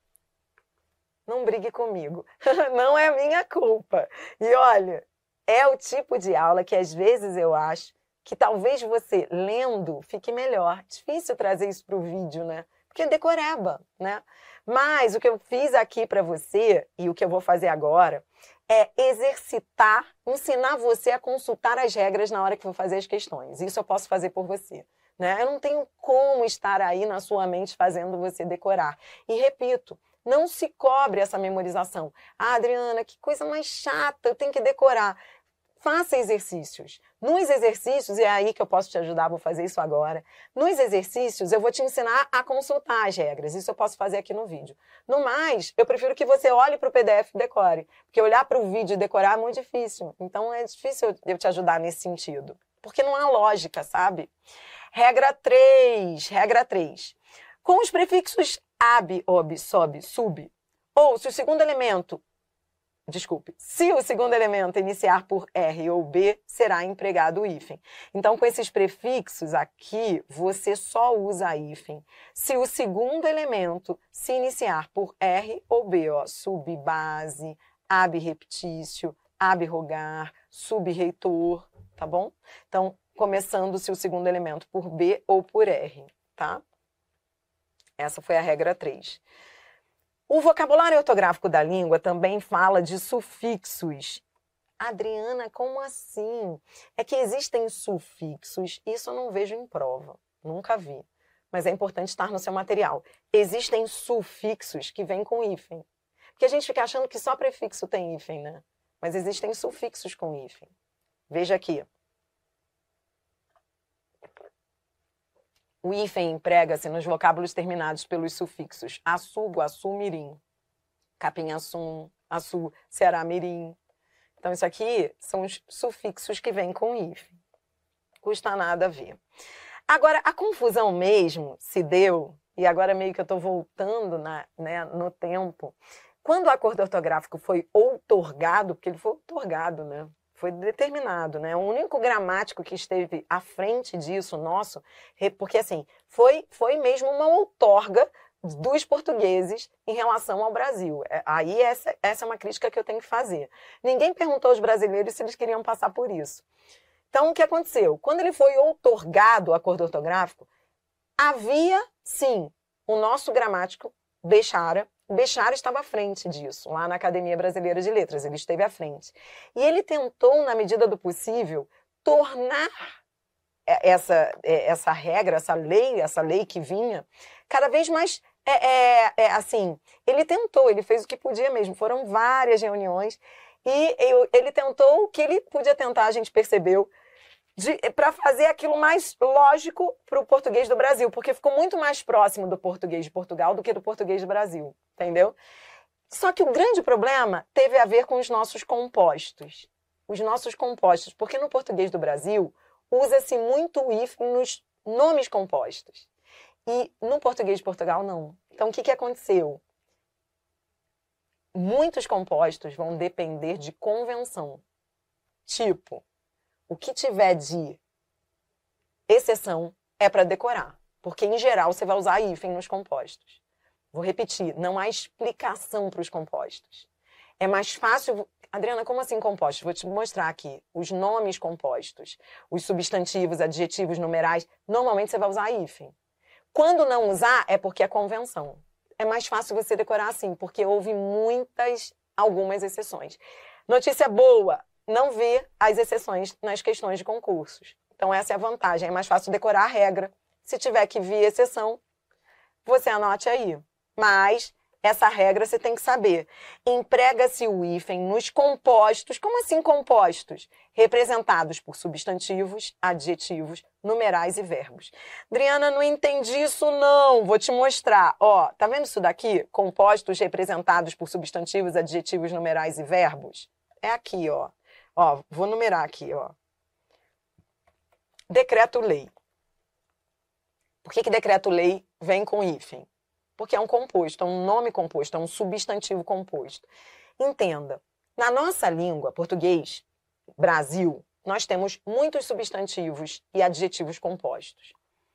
Não brigue comigo. Não é minha culpa. E olha, é o tipo de aula que às vezes eu acho que talvez você lendo fique melhor. Difícil trazer isso para o vídeo, né? Porque é decoreba, né? Mas o que eu fiz aqui para você e o que eu vou fazer agora é exercitar, ensinar você a consultar as regras na hora que for fazer as questões. Isso eu posso fazer por você. Né? Eu não tenho como estar aí na sua mente fazendo você decorar. E repito, não se cobre essa memorização. Ah, Adriana, que coisa mais chata, eu tenho que decorar. Faça exercícios. Nos exercícios, e é aí que eu posso te ajudar, vou fazer isso agora. Nos exercícios, eu vou te ensinar a consultar as regras. Isso eu posso fazer aqui no vídeo. No mais, eu prefiro que você olhe para o P D F e decore. Porque olhar para o vídeo e decorar é muito difícil. Então, é difícil eu te ajudar nesse sentido. Porque não há lógica, sabe? Regra três. Regra três. Com os prefixos ab, ob, sob, sub, ou se o segundo elemento, desculpe, se o segundo elemento iniciar por R ou B, será empregado o hífen. Então, com esses prefixos aqui, você só usa hífen. Se o segundo elemento se iniciar por R ou B, ó, subbase, ab-reptício, ab-rogar, sub-reitor, tá bom? Então, começando-se o segundo elemento por B ou por R, tá? Essa foi a regra três. O vocabulário ortográfico da língua também fala de sufixos. Adriana, como assim? É que existem sufixos, isso eu não vejo em prova, nunca vi. Mas é importante estar no seu material. Existem sufixos que vêm com hífen. Porque a gente fica achando que só prefixo tem hífen, né? Mas existem sufixos com hífen. Veja aqui. O hífen emprega-se nos vocábulos terminados pelos sufixos açu, guaçu, mirim, capinhaçum, açu, ceará, mirim. Então, isso aqui são os sufixos que vêm com hífen. Custa nada ver. Agora, a confusão mesmo se deu, e agora meio que eu estou voltando na, né, no tempo, quando o acordo ortográfico foi outorgado, porque ele foi outorgado, né? Foi determinado, né? O único gramático que esteve à frente disso, nosso, porque assim, foi, foi mesmo uma outorga dos portugueses em relação ao Brasil. Aí essa, essa é uma crítica que eu tenho que fazer. Ninguém perguntou aos brasileiros se eles queriam passar por isso. Então, o que aconteceu? Quando ele foi outorgado o acordo ortográfico, havia, sim, o nosso gramático, Bechara. Bechara estava à frente disso, lá na Academia Brasileira de Letras, ele esteve à frente. E ele tentou, na medida do possível, tornar essa, essa regra, essa lei, essa lei que vinha, cada vez mais... É, é, é, assim, ele tentou, ele fez o que podia mesmo, foram várias reuniões e eu, ele tentou o que ele podia tentar, a gente percebeu, para fazer aquilo mais lógico para o português do Brasil, porque ficou muito mais próximo do português de Portugal do que do português do Brasil, entendeu? Só que o grande problema teve a ver com os nossos compostos, os nossos compostos, porque no português do Brasil usa-se muito o hífen nos nomes compostos. E no português de Portugal, não. Então, o que, que aconteceu? Muitos compostos vão depender de convenção. Tipo, o que tiver de exceção é para decorar. Porque, em geral, você vai usar hífen nos compostos. Vou repetir, não há explicação para os compostos. É mais fácil... Adriana, como assim compostos? Vou te mostrar aqui. Os nomes compostos, os substantivos, adjetivos, numerais, normalmente você vai usar hífen. Quando não usar, é porque é convenção. É mais fácil você decorar assim, porque houve muitas, algumas exceções. Notícia boa, não vê as exceções nas questões de concursos. Então essa é a vantagem, é mais fácil decorar a regra. Se tiver que vir exceção, você anote aí. Mas essa regra você tem que saber. Emprega-se o hífen nos compostos. Como assim compostos? Representados por substantivos, adjetivos, numerais e verbos. Adriana, não entendi isso não. Vou te mostrar. Ó, tá vendo isso daqui? Compostos representados por substantivos, adjetivos, numerais e verbos. É aqui, ó. Ó, vou numerar aqui, ó. Decreto-lei. Por que que decreto-lei vem com hífen? Porque é um composto, é um nome composto, é um substantivo composto. Entenda, na nossa língua, português, Brasil, nós temos muitos substantivos e adjetivos compostos.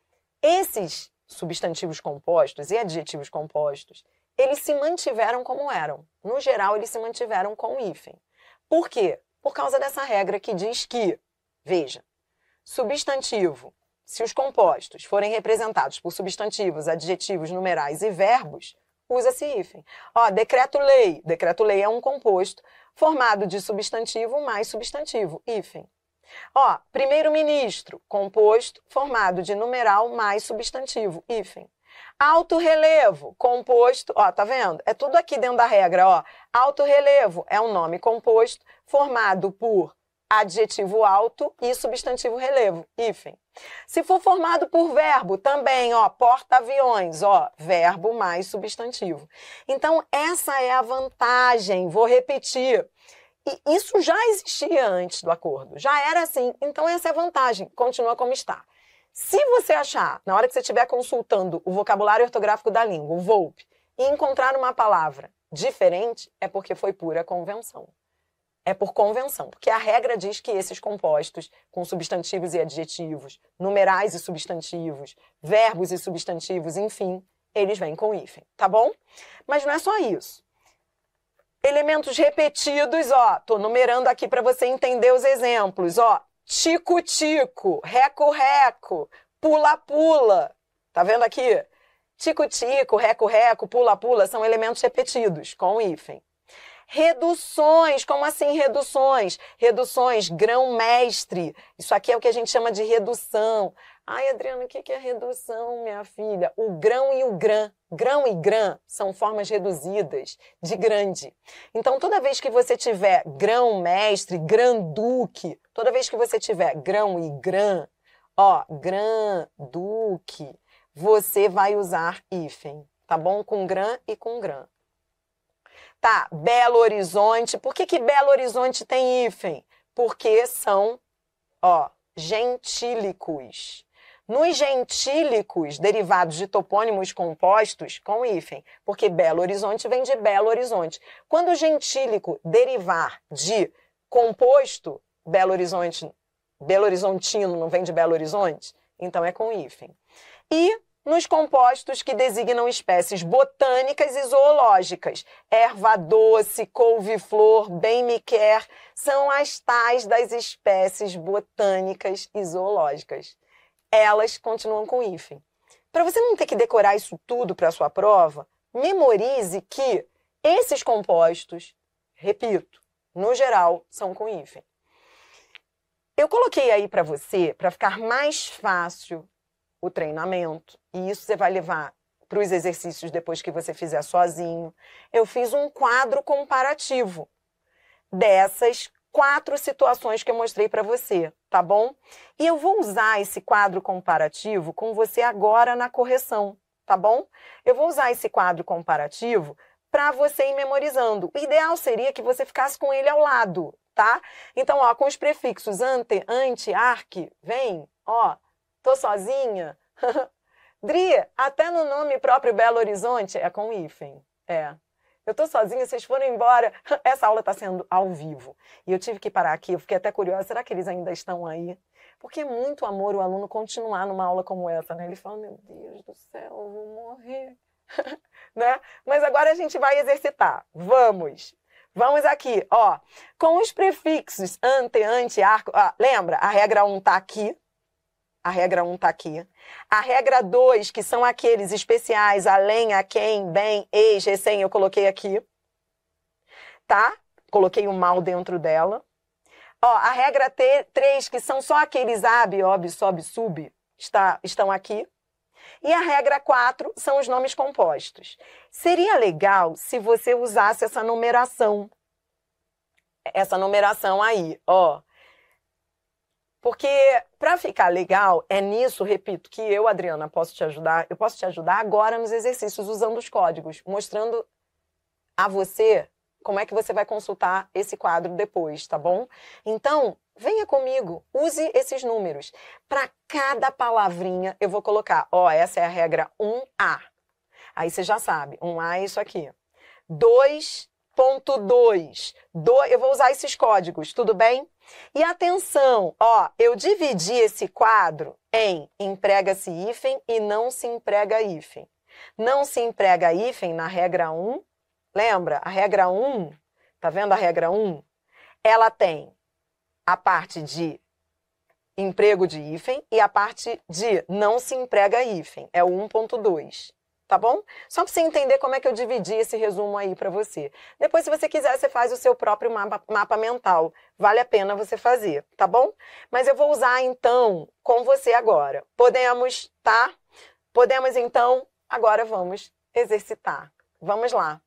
Esses substantivos compostos e adjetivos compostos, eles se mantiveram como eram. No geral, eles se mantiveram com hífen. Por quê? Por causa dessa regra que diz que, veja, substantivo, se os compostos forem representados por substantivos, adjetivos, numerais e verbos, usa-se hífen. Ó, decreto-lei. Decreto-lei é um composto formado de substantivo mais substantivo, hífen. Ó, primeiro-ministro, composto formado de numeral mais substantivo, hífen. Alto relevo, composto, ó, tá vendo? É tudo aqui dentro da regra, ó. Alto relevo é um nome composto formado por adjetivo alto e substantivo relevo, hífen. Se for formado por verbo, também, ó, porta-aviões, ó, verbo mais substantivo. Então, essa é a vantagem, vou repetir. E isso já existia antes do acordo, já era assim. Então, essa é a vantagem, continua como está. Se você achar, na hora que você estiver consultando o vocabulário ortográfico da língua, o V O L P, e encontrar uma palavra diferente, é porque foi pura convenção. É por convenção, porque a regra diz que esses compostos, com substantivos e adjetivos, numerais e substantivos, verbos e substantivos, enfim, eles vêm com hífen, tá bom? Mas não é só isso. Elementos repetidos, ó, tô numerando aqui para você entender os exemplos, ó. Tico-tico, reco-reco, pula-pula, tá vendo aqui? Tico-tico, reco-reco, pula-pula são elementos repetidos, com hífen. Reduções, como assim reduções? Reduções, grão-mestre. Isso aqui é o que a gente chama de redução. Ai, Adriana, o que é redução, minha filha? O grão e o grã. Grão e grã são formas reduzidas de grande. Então, toda vez que você tiver grão-mestre, grã-duque, toda vez que você tiver grão e grã, ó, grã-duque, você vai usar hífen, tá bom? Com grã e com grã. Tá, Belo Horizonte. Por que que Belo Horizonte tem hífen? Porque são, ó, gentílicos. Nos gentílicos, derivados de topônimos compostos, com hífen, porque Belo Horizonte vem de Belo Horizonte. Quando o gentílico derivar de composto, Belo Horizonte, Belo Horizontino não vem de Belo Horizonte, então é com hífen. E nos compostos que designam espécies botânicas e zoológicas. Erva doce, couve-flor, bem-me-quer, são as tais das espécies botânicas e zoológicas. Elas continuam com hífen. Para você não ter que decorar isso tudo para a sua prova, memorize que esses compostos, repito, no geral, são com hífen. Eu coloquei aí para você, para ficar mais fácil o treinamento, e isso você vai levar para os exercícios depois que você fizer sozinho. Eu fiz um quadro comparativo dessas quatro situações que eu mostrei para você, tá bom? E eu vou usar esse quadro comparativo com você agora na correção, tá bom? Eu vou usar esse quadro comparativo para você ir memorizando. O ideal seria que você ficasse com ele ao lado, tá? Então, ó, com os prefixos ante, ante, arque, vem, ó, tô sozinha. Dri, até no nome próprio Belo Horizonte é com hífen. É. Eu tô sozinha, vocês foram embora. Essa aula tá sendo ao vivo. E eu tive que parar aqui, eu fiquei até curiosa. Será que eles ainda estão aí? Porque é muito amor o aluno continuar numa aula como essa, né? Ele fala, meu Deus do céu, eu vou morrer. Né? Mas agora a gente vai exercitar. Vamos! Vamos aqui, ó. Com os prefixos ante, ante, arco... Ah, lembra? A regra um tá aqui. A regra um tá aqui. A regra dois, que são aqueles especiais, além, a quem, bem, ex, recém, eu coloquei aqui. Tá? Coloquei o mal dentro dela. Ó, a regra três, que são só aqueles ab, ob, sob, sub, está, estão aqui. E a regra quatro são os nomes compostos. Seria legal se você usasse essa numeração. Essa numeração aí, ó. Porque, para ficar legal, é nisso, repito, que eu, Adriana, posso te ajudar. Eu posso te ajudar agora nos exercícios, usando os códigos, mostrando a você como é que você vai consultar esse quadro depois, tá bom? Então, venha comigo, use esses números. Para cada palavrinha, eu vou colocar, ó, essa é a regra um A. Aí você já sabe, um A é isso aqui. dois ponto dois. Eu vou usar esses códigos, tudo bem? E atenção, ó, eu dividi esse quadro em emprega-se hífen e não se emprega hífen. Não se emprega hífen na regra um. Lembra? A regra um, tá vendo a regra um? Ela tem a parte de emprego de hífen e a parte de não se emprega hífen. É o um ponto dois. Tá bom? Só para você entender como é que eu dividi esse resumo aí para você. Depois, se você quiser, você faz o seu próprio mapa, mapa mental. Vale a pena você fazer, tá bom? Mas eu vou usar, então, com você agora. Podemos, tá? Podemos, então, agora vamos exercitar. Vamos lá.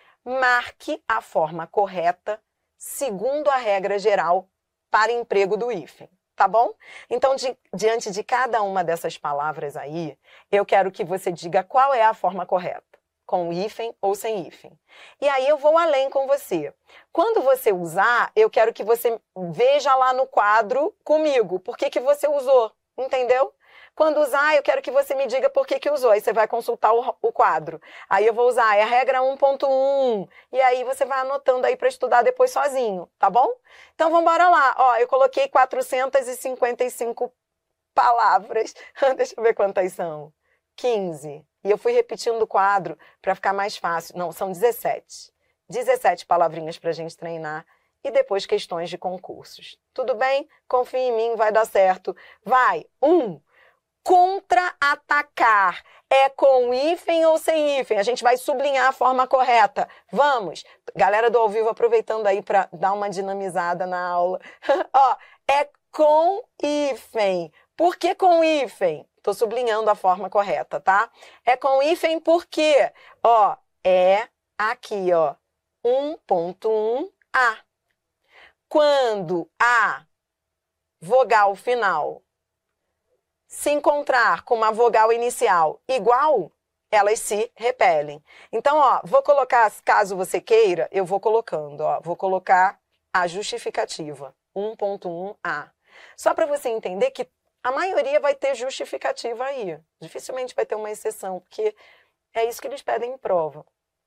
Marque a forma correta segundo a regra geral para emprego do hífen. Tá bom? Então, di- diante de cada uma dessas palavras aí, eu quero que você diga qual é a forma correta, com hífen ou sem hífen. E aí eu vou além com você. Quando você usar, eu quero que você veja lá no quadro comigo por que que você usou, entendeu? Quando usar, eu quero que você me diga por que que usou. Aí você vai consultar o, o quadro. Aí eu vou usar é a regra um ponto um. E aí você vai anotando aí para estudar depois sozinho, tá bom? Então vamos embora lá. Ó, eu coloquei quatrocentas e cinquenta e cinco palavras. Deixa eu ver quantas são. quinze. E eu fui repetindo o quadro para ficar mais fácil. Não, são dezessete. dezessete palavrinhas para a gente treinar. E depois questões de concursos. Tudo bem? Confia em mim, vai dar certo. Vai. Um. Contra-atacar é com hífen ou sem hífen? A gente vai sublinhar a forma correta. Vamos! Galera do ao vivo, aproveitando aí para dar uma dinamizada na aula. Ó, é com hífen. Por que com hífen? Tô sublinhando a forma correta, tá? É com hífen porque, ó, é aqui, ó, um ponto um A. Quando a vogal final se encontrar com uma vogal inicial igual, elas se repelem. Então, ó, vou colocar, caso você queira, eu vou colocando, ó, vou colocar a justificativa, um ponto um A. Só para você entender que a maioria vai ter justificativa aí. Dificilmente vai ter uma exceção, porque é isso que eles pedem em prova.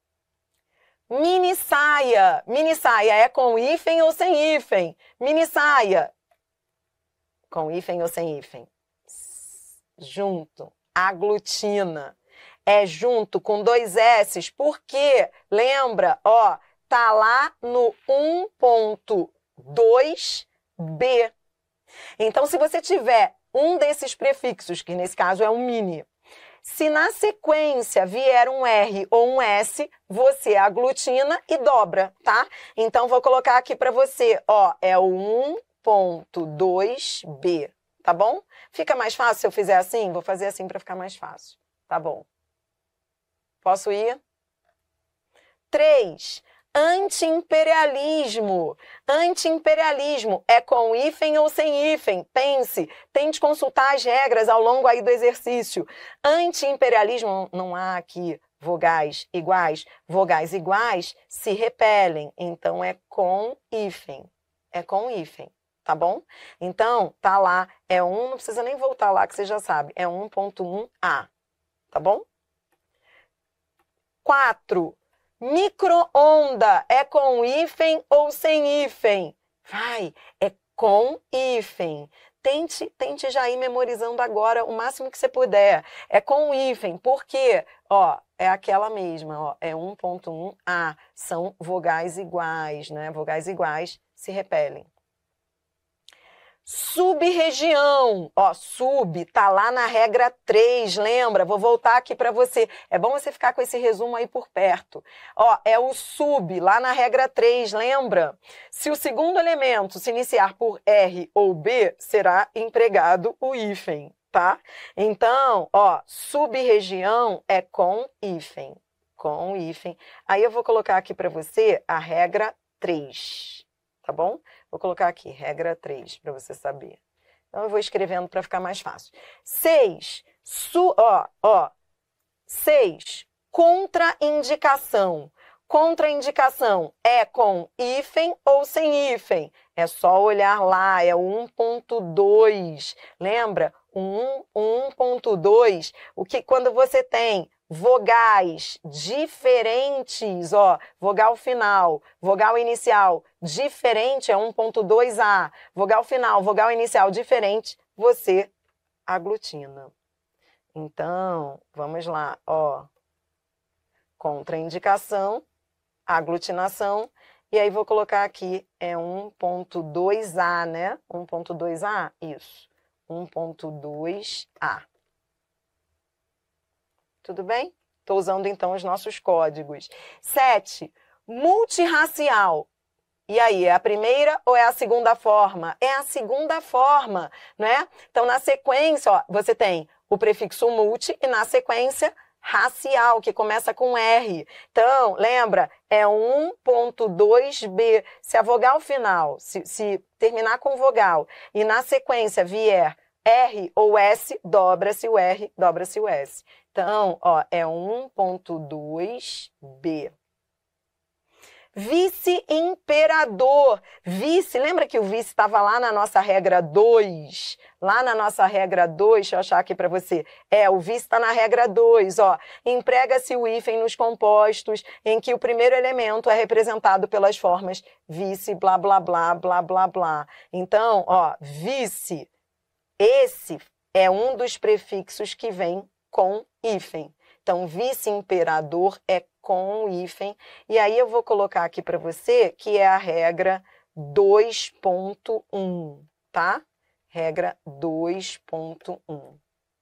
Mini saia. Mini saia é com hífen ou sem hífen? Mini saia. Com hífen ou sem hífen? Junto. aglutina. É junto com dois S's, porque, lembra, ó, tá lá no um ponto dois B. Então, se você tiver um desses prefixos, que nesse caso é um mini, se na sequência vier um R ou um S, você aglutina e dobra, tá? Então, vou colocar aqui para você, ó, é o um ponto dois B, tá bom? Fica mais fácil se eu fizer assim? Vou fazer assim para ficar mais fácil, tá bom? Posso ir? três. Anti-imperialismo. Anti-imperialismo é com hífen ou sem hífen? Pense, tente consultar as regras ao longo aí do exercício. Anti-imperialismo, não há aqui vogais iguais. Vogais iguais se repelem, então é com hífen. É com hífen, tá bom? Então, tá lá, é um, não precisa nem voltar lá que você já sabe, é um ponto um A, tá bom? quatro. Micro-onda é com hífen ou sem hífen? Vai, é com hífen. Tente, tente já ir memorizando agora o máximo que você puder. É com hífen, porque, ó, é aquela mesma, ó, é um ponto um A. São vogais iguais, né? Vogais iguais se repelem. Sub-região, ó, sub, tá lá na regra três, lembra? Vou voltar aqui para você. É bom você ficar com esse resumo aí por perto. Ó, é o sub, lá na regra três, lembra? Se o segundo elemento se iniciar por R ou B, será empregado o hífen, tá? Então, ó, sub-região é com hífen, com hífen. Aí eu vou colocar aqui para você a regra três, tá bom? Vou colocar aqui, regra três, para você saber. Então, eu vou escrevendo para ficar mais fácil. seis, su, ó, ó. seis, contraindicação. Contraindicação é com hífen ou sem hífen? É só olhar lá, é o um ponto dois. Lembra? O um ponto dois, o que quando você tem vogais diferentes, ó, vogal final, vogal inicial diferente é um ponto dois A, vogal final, vogal inicial diferente, você aglutina. Então, vamos lá, ó, contraindicação, aglutinação, e aí vou colocar aqui, é um ponto dois A, né? um ponto dois A, isso, um ponto dois A. Tudo bem? Estou usando, então, os nossos códigos. sete. Multirracial. E aí, é a primeira ou é a segunda forma? É a segunda forma, né? Então, na sequência, ó, você tem o prefixo multi e, na sequência, racial, que começa com R. Então, lembra? É um ponto dois B. Se a vogal final, se, se terminar com vogal e, na sequência, vier R ou S, dobra-se o R, dobra-se o S. Então, ó, é um ponto dois B. Vice-imperador. Vice, lembra que o vice estava lá na nossa regra dois? Lá na nossa regra dois, deixa eu achar aqui para você. É, o vice está na regra dois, ó. Emprega-se o hífen nos compostos em que o primeiro elemento é representado pelas formas vice, blá, blá, blá, blá, blá, blá. Então, ó, vice, esse é um dos prefixos que vem com hífen. Então, vice-imperador é com hífen. E aí eu vou colocar aqui para você que é a regra dois ponto um, tá? Regra dois ponto um.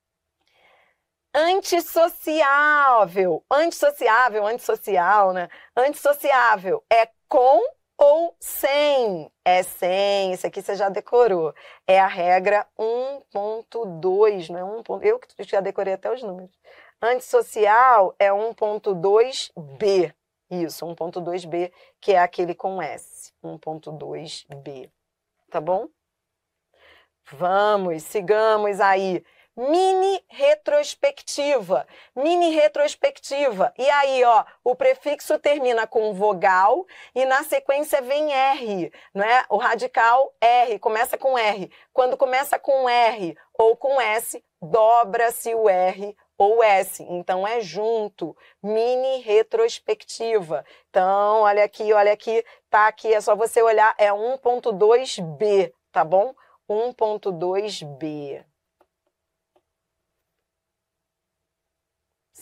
Antissociável. Antissociável, antissocial, né? Antissociável é com ou sem? É sem, isso aqui você já decorou. É a regra um ponto dois, não é um ponto... Eu que já decorei até os números. Antissocial é um ponto dois B. Isso, um ponto dois B, que é aquele com S. um ponto dois B. Tá bom? Vamos, sigamos aí. Mini retrospectiva. Mini retrospectiva. E aí, ó, o prefixo termina com vogal e na sequência vem R, não é? O radical R, começa com R. Quando começa com R ou com S, dobra-se o R ou S. Então, é junto. Mini retrospectiva. Então, olha aqui, olha aqui, tá aqui, é só você olhar, é um ponto dois B, tá bom? um ponto dois B.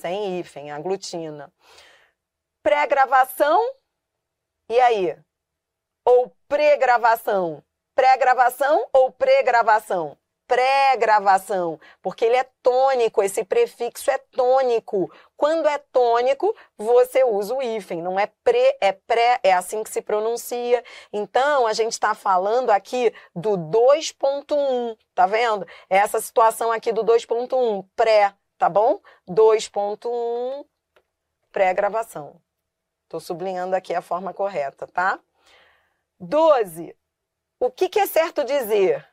sem hífen, aglutina. Pré-gravação, e aí? Ou pré-gravação? Pré-gravação ou pré-gravação? Pré-gravação, porque ele é tônico, esse prefixo é tônico. Quando é tônico, você usa o hífen, não é pré, é pré, é assim que se pronuncia. Então, a gente está falando aqui do dois ponto um, tá vendo? Essa situação aqui do dois ponto um, pré, tá bom? dois ponto um, pré-gravação. Estou sublinhando aqui a forma correta, tá? doze. O que, que é certo dizer?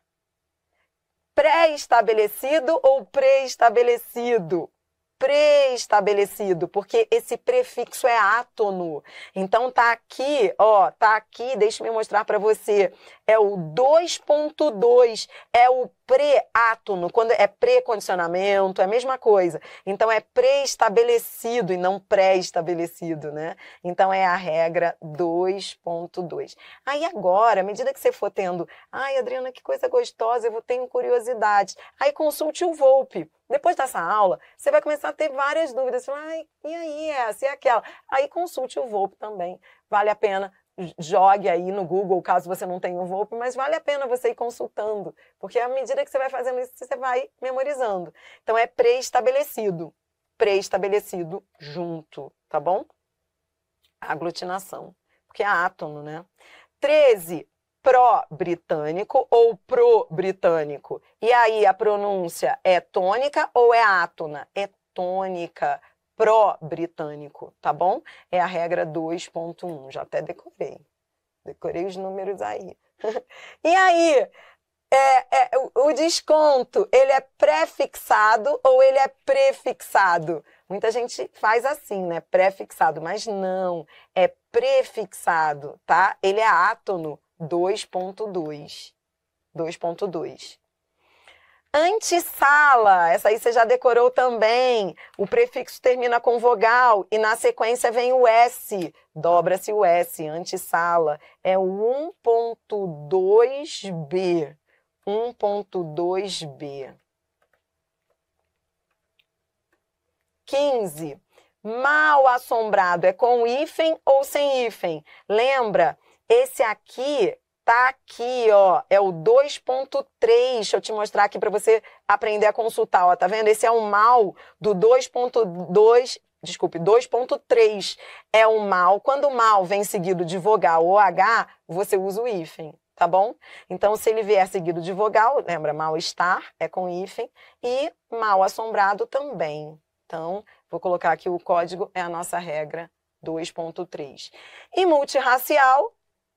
Pré-estabelecido ou pré-estabelecido? Pré-estabelecido, porque esse prefixo é átono. Então tá aqui, ó, tá aqui, deixa eu mostrar para você. É o dois ponto dois, é o pré-átono, quando é pré-condicionamento, é a mesma coisa. Então é pré-estabelecido e não pré-estabelecido, né? Então é a regra dois ponto dois. Aí agora, à medida que você for tendo, ai, Adriana, que coisa gostosa, eu vou ter curiosidade. Aí consulte o Volpe. Depois dessa aula, você vai começar a ter várias dúvidas. Você vai, ai, e aí, essa e aquela? Aí consulte o Volpe também. Vale a pena, jogue aí no Google, caso você não tenha o Volpe, mas vale a pena você ir consultando, porque à medida que você vai fazendo isso, você vai memorizando. Então é pré-estabelecido. Pré-estabelecido junto, tá bom? Aglutinação, porque é átono, né? treze. Pró-britânico ou pro-britânico? E aí a pronúncia é tônica ou é átona? É tônica, pró-britânico, tá bom? É a regra dois ponto um, já até decorei. Decorei os números aí. E aí, é, é, o, o desconto, ele é prefixado ou ele é prefixado? Muita gente faz assim, né? Prefixado, mas não, é prefixado, tá? Ele é átono. dois ponto dois. dois ponto dois. Antessala, essa aí você já decorou também. O prefixo termina com vogal e na sequência vem o S. Dobra-se o S, antessala. É o um ponto dois B. um ponto dois B. quinze. Mal assombrado é com hífen ou sem hífen? Lembra? Esse aqui tá aqui, ó, é o dois ponto três. Deixa eu te mostrar aqui para você aprender a consultar, ó, tá vendo? Esse é o mal do dois ponto dois, desculpe, dois ponto três. É o mal. Quando o mal vem seguido de vogal ou H, você usa o hífen, tá bom? Então, se ele vier seguido de vogal, lembra, mal-estar é com hífen e mal assombrado também. Então, vou colocar aqui o código, é a nossa regra dois ponto três. E multirracial,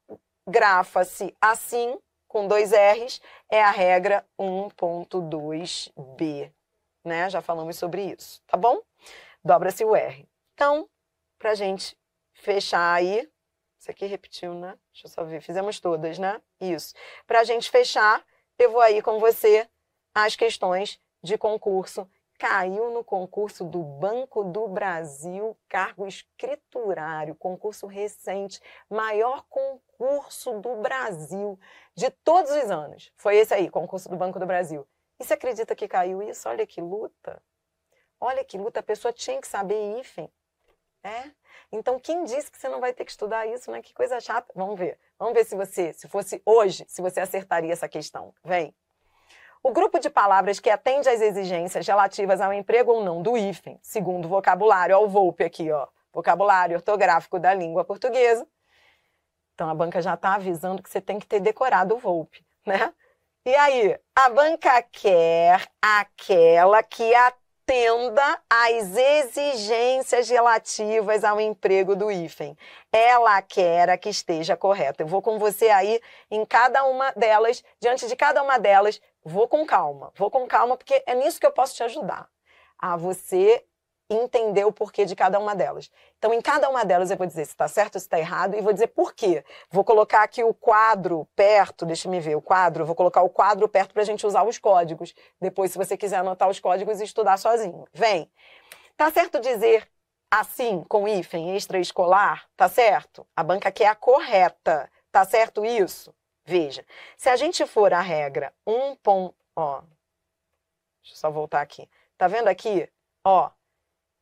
grafa-se assim, com dois R's, é a regra um ponto dois B, né? Já falamos sobre isso, tá bom? Dobra-se o R. Então, pra gente fechar aí, isso aqui repetiu, né? Deixa eu só ver, fizemos todas, né? Isso. Pra gente fechar, eu vou aí com você as questões de concurso. Caiu no concurso do Banco do Brasil, cargo escriturário, concurso recente, maior concurso do Brasil de todos os anos. Foi esse aí, concurso do Banco do Brasil. E você acredita que caiu isso? Olha que luta. Olha que luta, a pessoa tinha que saber hífen. É? Então, quem disse que você não vai ter que estudar isso, né? Que coisa chata. Vamos ver. Vamos ver se você, se fosse hoje, se você acertaria essa questão. Vem. O grupo de palavras que atende às exigências relativas ao emprego ou não do hífen, segundo o vocabulário, ó, o Volpe aqui, ó, vocabulário ortográfico da língua portuguesa. Então, a banca já está avisando que você tem que ter decorado o Volpe, né? E aí, a banca quer aquela que atenda às exigências relativas ao emprego do hífen. Ela quer a que esteja correta. Eu vou com você aí em cada uma delas, diante de cada uma delas, vou com calma, vou com calma, porque é nisso que eu posso te ajudar, a você entender o porquê de cada uma delas. Então, em cada uma delas eu vou dizer se está certo ou se está errado e vou dizer por quê. Vou colocar aqui o quadro perto, deixa eu me ver, o quadro, vou colocar o quadro perto para a gente usar os códigos. Depois, se você quiser anotar os códigos e estudar sozinho. Vem. Tá certo dizer assim, com hífen extraescolar? Tá certo? A banca quer a correta. Tá certo isso? Veja, se a gente for a regra um ponto... Ó, deixa eu só voltar aqui. Tá vendo aqui? Ó,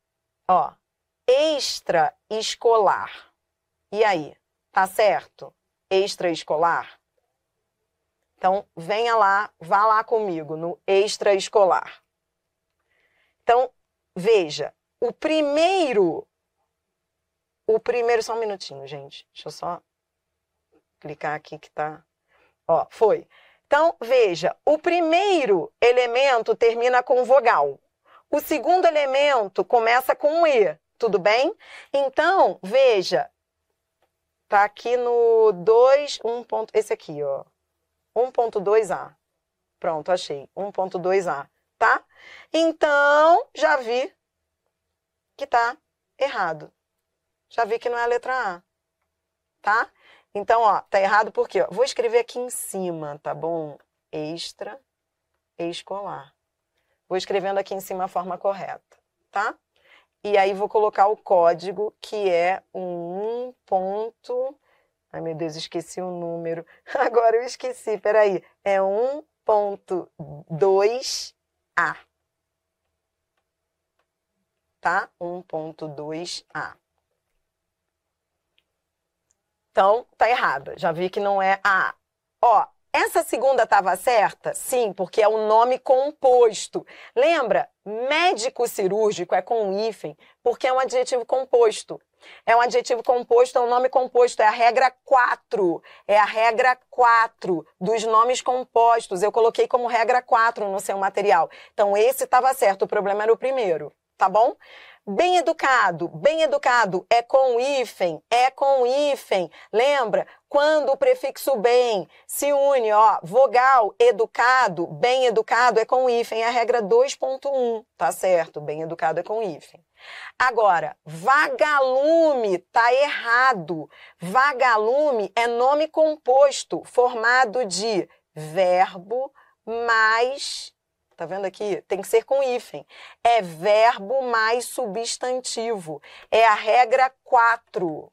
Ó, extraescolar. E aí, tá certo? Extraescolar? Então, venha lá, vá lá comigo no extraescolar. Então, veja, o primeiro... O primeiro... Só um minutinho, gente. Deixa eu só clicar aqui que tá... Ó, foi. Então, veja, o primeiro elemento termina com vogal. O segundo elemento começa com um E, tudo bem? Então, veja, tá aqui no dois, um ponto, esse aqui, ó. um ponto dois A. Pronto, achei. um ponto dois A, tá? Então, já vi que tá errado. Já vi que não é a letra A, tá? Então, ó, tá errado por quê? Vou escrever aqui em cima, tá bom? Extra, escolar. Vou escrevendo aqui em cima a forma correta, tá? E aí vou colocar o código, que é um um ponto... Ai, meu Deus, esqueci o número. Agora eu esqueci, peraí. É um ponto dois A. Tá? um ponto dois A. Então, tá errada. Já vi que não é A. Ó, essa segunda estava certa? Sim, porque é o nome composto. Lembra? Médico cirúrgico é com hífen, porque é um adjetivo composto. É um adjetivo composto, é um nome composto, é a regra quatro. É a regra quatro dos nomes compostos. Eu coloquei como regra quatro no seu material. Então, esse estava certo, o problema era o primeiro, tá bom? Bem educado, bem educado é com hífen, é com hífen. Lembra? Quando o prefixo bem se une, ó, vogal, educado, bem educado é com hífen, é a regra dois ponto um, tá certo? Bem educado é com hífen. Agora, vagalume tá errado. Vagalume é nome composto, formado de verbo mais... Tá vendo aqui? Tem que ser com hífen. É verbo mais substantivo. É a regra quatro.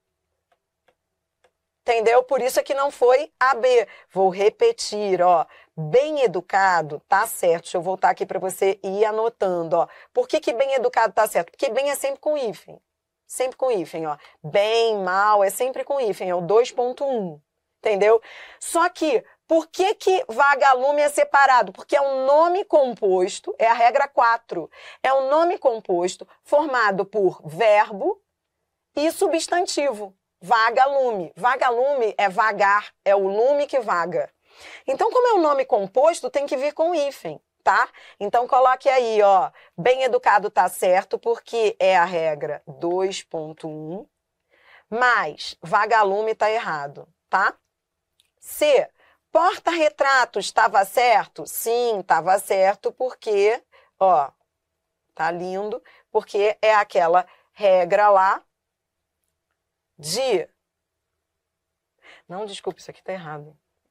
Entendeu? Por isso é que não foi A B. Vou repetir, ó. Bem educado, tá certo. Deixa eu voltar aqui para você ir anotando, ó. Por que que bem educado tá certo? Porque bem é sempre com hífen. Sempre com hífen, ó. Bem, mal, é sempre com hífen. É o dois ponto um. Entendeu? Só que... Por que que vagalume é separado? Porque é um nome composto, é a regra quatro. É um nome composto formado por verbo e substantivo. Vagalume. Vagalume é vagar, é o lume que vaga. Então, como é um nome composto, tem que vir com hífen, tá? Então, coloque aí, ó, bem educado tá certo, porque é a regra dois ponto um, mas vagalume tá errado, tá? C. Porta-retratos estava certo? Sim, estava certo porque, ó, tá lindo, porque é aquela regra lá de... Não, desculpa, isso aqui tá errado.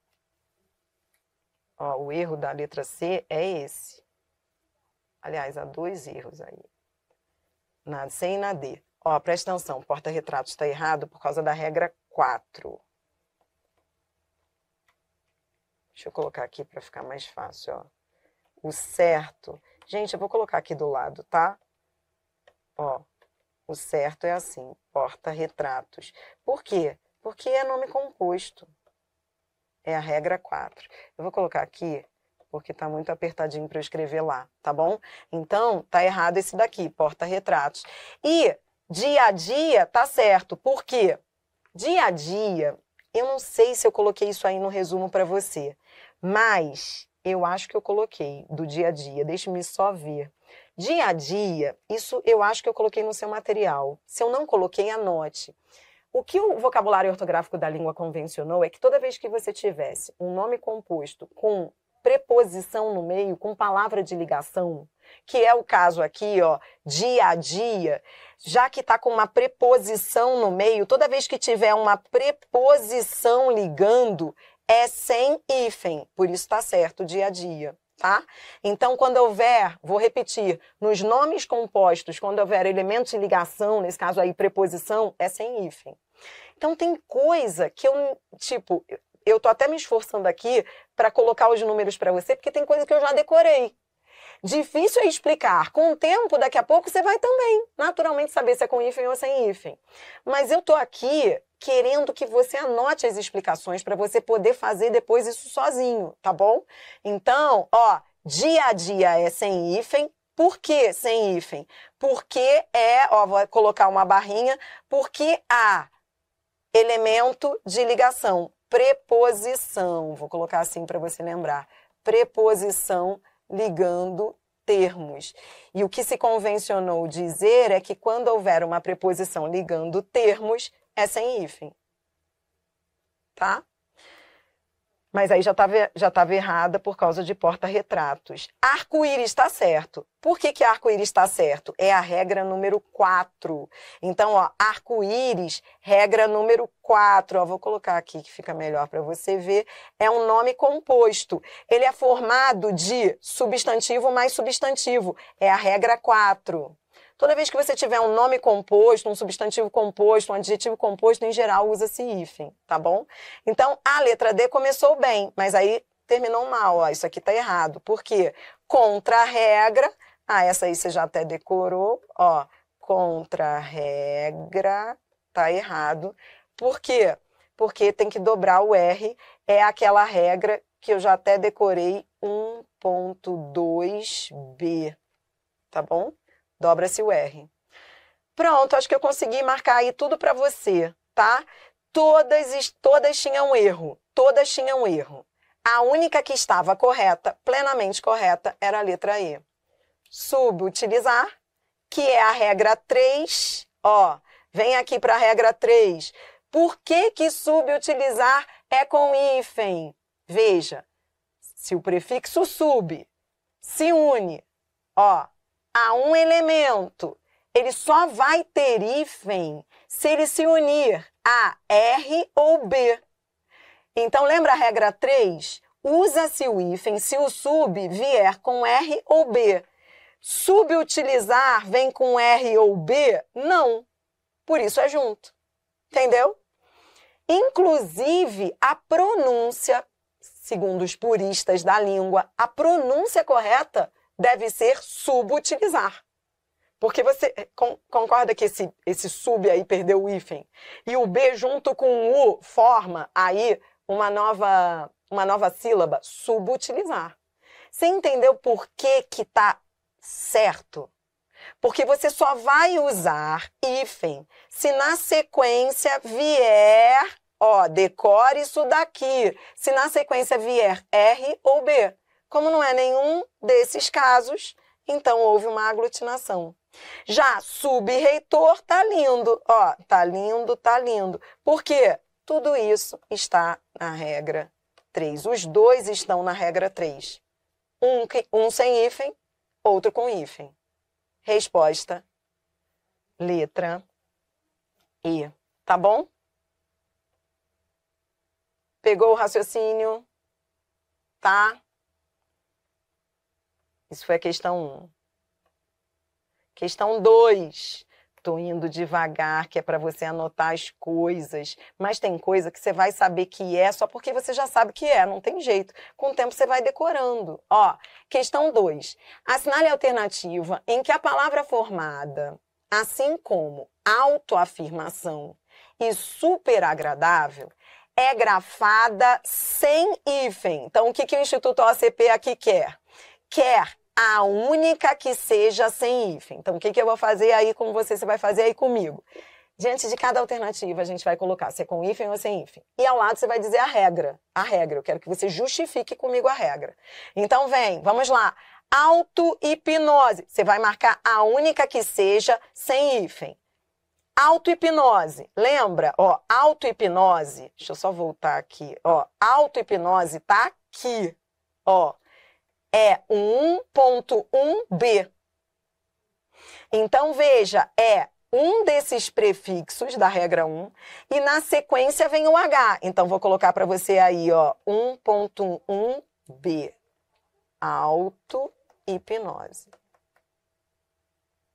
Ó, o erro da letra C é esse. Aliás, há dois erros aí. Na C e na D. Ó, presta atenção, porta-retratos está errado por causa da regra quatro. Deixa eu colocar aqui para ficar mais fácil, ó. O certo... Gente, eu vou colocar aqui do lado, tá? Ó, o certo é assim, porta-retratos. Por quê? Porque é nome composto. É a regra quatro. Eu vou colocar aqui, porque tá muito apertadinho para eu escrever lá, tá bom? Então, tá errado esse daqui, porta-retratos. E dia a dia tá certo. Por quê? Dia a dia... Eu não sei se eu coloquei isso aí no resumo para você, mas eu acho que eu coloquei do dia a dia. Deixe-me só ver. Dia a dia, isso eu acho que eu coloquei no seu material. Se eu não coloquei, anote. O que o vocabulário ortográfico da língua convencionou é que toda vez que você tivesse um nome composto com preposição no meio, com palavra de ligação, que é o caso aqui, ó, dia a dia, já que está com uma preposição no meio, toda vez que tiver uma preposição ligando, é sem hífen, por isso está certo, dia a dia, tá? Então, quando houver, vou repetir, nos nomes compostos, quando houver elementos de ligação, nesse caso aí, preposição, é sem hífen. Então, tem coisa que eu, tipo, eu tô até me esforçando aqui para colocar os números para você, porque tem coisa que eu já decorei. Difícil é explicar. Com o tempo, daqui a pouco, você vai também, naturalmente, saber se é com hífen ou sem hífen. Mas eu tô aqui querendo que você anote as explicações para você poder fazer depois isso sozinho, tá bom? Então, ó, dia a dia é sem hífen. Por que sem hífen? Porque é, ó, vou colocar uma barrinha, porque há elemento de ligação, preposição. Vou colocar assim para você lembrar. Preposição ligando termos. E o que se convencionou dizer é que quando houver uma preposição ligando termos, é sem hífen. Tá? Mas aí já estava já estava errada por causa de porta-retratos. Arco-íris está certo. Por que que arco-íris está certo? É a regra número quatro. Então, ó, arco-íris, regra número quatro. Ó, vou colocar aqui que fica melhor para você ver. É um nome composto. Ele é formado de substantivo mais substantivo. É a regra quatro. Toda vez que você tiver um nome composto, um substantivo composto, um adjetivo composto, em geral, usa-se hífen, tá bom? Então, a letra D começou bem, mas aí terminou mal, ó, isso aqui tá errado. Por quê? Contra a regra, ah, essa aí você já até decorou, ó, contra a regra, tá errado. Por quê? Porque tem que dobrar o R, é aquela regra que eu já até decorei, um ponto dois B, tá bom? Dobra-se o R. Pronto, acho que eu consegui marcar aí tudo para você, tá? Todas, todas tinham erro, todas tinham erro. A única que estava correta, plenamente correta, era a letra E. Subutilizar, que é a regra três, ó, vem aqui para a regra três. Por que que subutilizar é com hífen? Veja, se o prefixo sub se une, ó, a um elemento, ele só vai ter hífen se ele se unir a R ou B. Então, lembra a regra três? Usa-se o hífen se o sub vier com R ou B. Subutilizar vem com R ou B? Não. Por isso é junto. Entendeu? Inclusive, a pronúncia, segundo os puristas da língua, a pronúncia correta deve ser subutilizar. Porque você concorda que esse, esse sub aí perdeu o hífen? E o B junto com o U forma aí uma nova, uma nova sílaba, subutilizar. Você entendeu por que que tá certo? Porque você só vai usar hífen se na sequência vier, ó, decore isso daqui, se na sequência vier R ou B. Como não é nenhum desses casos, então houve uma aglutinação. Já sub-reitor tá lindo, ó, tá lindo, tá lindo. Por quê? Tudo isso está na regra três. Os dois estão na regra três. Um, um sem hífen, outro com hífen. Resposta, letra E. Tá bom? Pegou o raciocínio? Tá? Isso foi a questão um. Questão dois. Estou indo devagar, que é para você anotar as coisas. Mas tem coisa que você vai saber que é só porque você já sabe que é, não tem jeito. Com o tempo você vai decorando. Ó, questão dois. Assinale a alternativa em que a palavra formada, assim como autoafirmação e superagradável, é grafada sem hífen. Então, o que, que o Instituto O A C P aqui quer? Quer a única que seja sem hífen. Então, o que, que eu vou fazer aí com você, você vai fazer aí comigo? Diante de cada alternativa, a gente vai colocar se é com hífen ou sem hífen. E ao lado você vai dizer a regra. A regra, eu quero que você justifique comigo a regra. Então, vem, vamos lá. Auto-hipnose. Você vai marcar a única que seja sem hífen. Auto-hipnose. Lembra? Ó, auto-hipnose. Deixa eu só voltar aqui. Ó, auto-hipnose tá aqui. Ó. É o um ponto um B. Então, veja, é um desses prefixos da regra um e na sequência vem o H. Então, vou colocar para você aí, ó, um ponto um B. Auto-hipnose.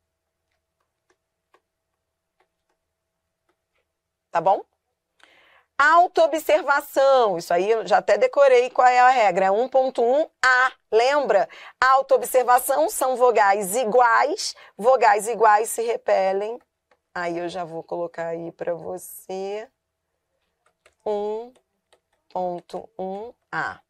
Tá bom? Autoobservação, isso aí eu já até decorei qual é a regra, é um ponto um A, lembra? Autoobservação são vogais iguais, vogais iguais se repelem. Aí eu já vou colocar aí para você um ponto um A.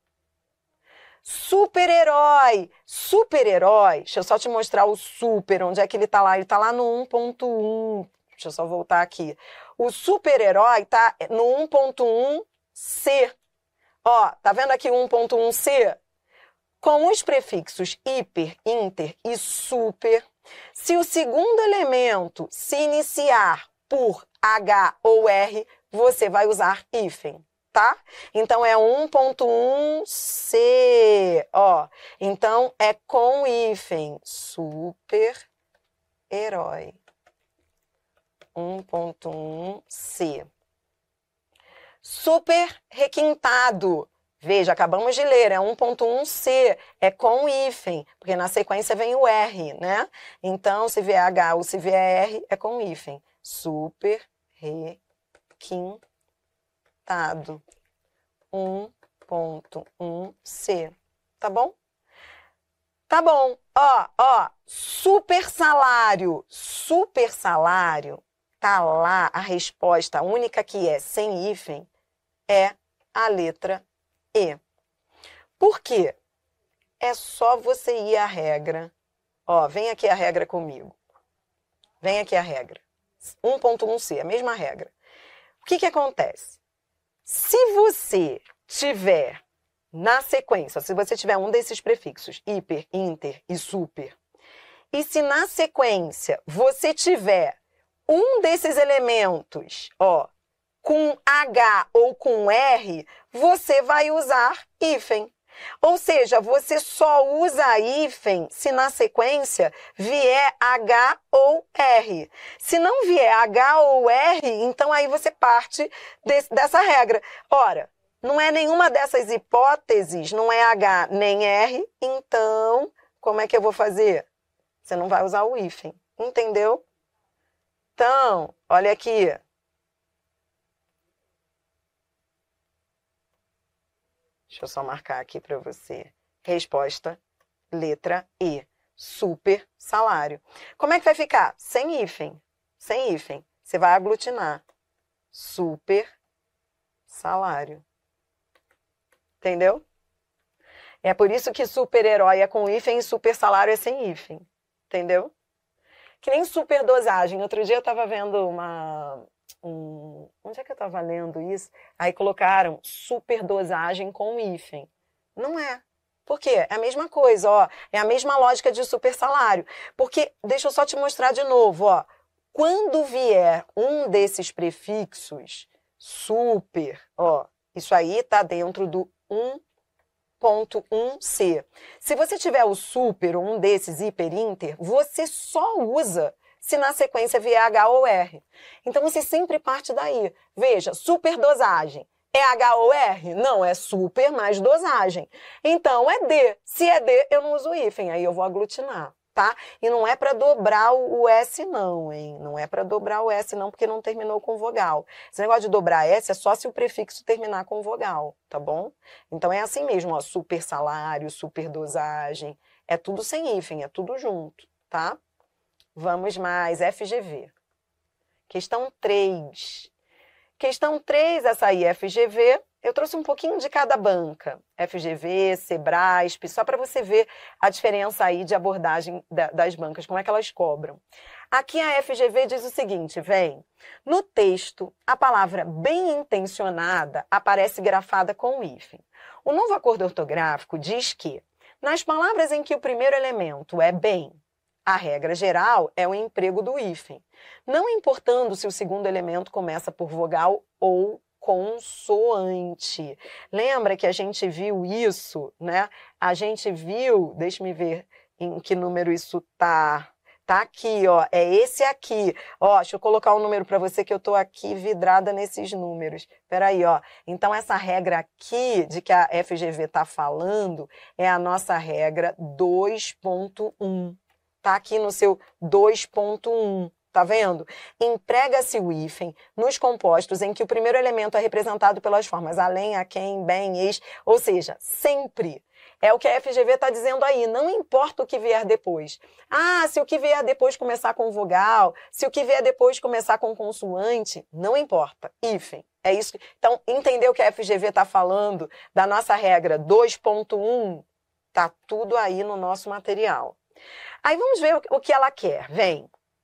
Super-herói, super-herói, deixa eu só te mostrar o super, onde é que ele tá lá? Ele tá lá no um ponto um, deixa eu só voltar aqui. O super-herói tá no um ponto um C. Ó, tá vendo aqui o um ponto um C? Com os prefixos hiper, inter e super, se o segundo elemento se iniciar por H ou R, você vai usar hífen, tá? Então é um ponto um C, ó. Então é com hífen, super-herói. um ponto um C. Super requintado. Veja, acabamos de ler, é um ponto um C, é com hífen, porque na sequência vem o R, né? Então, se vier H ou se vier R, é com hífen. Super requintado. um ponto um C. Tá bom? Tá bom. Ó, ó, super salário. Super salário, tá lá a resposta, a única que é sem hífen, é a letra E. Por quê? É só você ir à regra. Ó, vem aqui a regra comigo. Vem aqui a regra. um ponto um C, a mesma regra. O que que acontece? Se você tiver na sequência, se você tiver um desses prefixos, hiper, inter e super, e se na sequência você tiver um desses elementos, ó, com H ou com R, você vai usar hífen. Ou seja, você só usa hífen se na sequência vier H ou R. Se não vier H ou R, então aí você parte desse, dessa regra. Ora, não é nenhuma dessas hipóteses, não é H nem R, então como é que eu vou fazer? Você não vai usar o hífen, entendeu? Então, olha aqui. Deixa eu só marcar aqui para você. Resposta, letra E. Super salário. Como é que vai ficar? Sem hífen. Sem hífen. Você vai aglutinar. Super salário. Entendeu? É por isso que super-herói é com hífen e super salário é sem hífen. Entendeu? Que nem superdosagem. Outro dia eu estava vendo uma... Um, onde é que eu estava lendo isso? Aí colocaram superdosagem com hífen. Não é. Por quê? É a mesma coisa, ó. É a mesma lógica de super salário. Porque, deixa eu só te mostrar de novo, ó. Quando vier um desses prefixos, super, ó, isso aí tá dentro do um ponto um C. Se você tiver o super ou um desses hiper, inter, você só usa se na sequência vier H ou R. Então, você sempre parte daí. Veja, superdosagem. É H ou R? Não, é super mais dosagem. Então, é D. Se é D, eu não uso hífen, aí eu vou aglutinar, tá? E não é para dobrar o S não, hein? Não é para dobrar o S não, porque não terminou com vogal. Esse negócio de dobrar S é só se o prefixo terminar com vogal, tá bom? Então, é assim mesmo, ó, super salário, super dosagem. É tudo sem hífen, é tudo junto, tá? Vamos mais, F G V. Questão três. Questão três, essa aí, F G V, eu trouxe um pouquinho de cada banca. F G V, Sebrasp, só para você ver a diferença aí de abordagem das bancas, como é que elas cobram. Aqui a F G V diz o seguinte, vem, no texto, a palavra bem intencionada aparece grafada com hífen. O novo acordo ortográfico diz que, nas palavras em que o primeiro elemento é bem, a regra geral é o emprego do hífen, não importando se o segundo elemento começa por vogal ou consoante. Lembra que a gente viu isso, né? A gente viu, deixa-me ver em que número isso tá. Tá aqui, ó, é esse aqui. Ó, deixa eu colocar um número para você que eu tô aqui vidrada nesses números. Peraí, ó. Então, essa regra aqui de que a F G V tá falando é a nossa regra dois ponto um. Tá aqui no seu dois ponto um, Tá vendo? Emprega-se o hífen nos compostos em que o primeiro elemento é representado pelas formas além, aquém, bem, ex, ou seja, sempre. É o que a F G V está dizendo aí, não importa o que vier depois. Ah, se o que vier depois começar com vogal, se o que vier depois começar com consoante, não importa, hífen. É isso. Então, entendeu o que a F G V está falando da nossa regra dois ponto um? Tá tudo aí no nosso material. Aí vamos ver o que ela quer. Vem.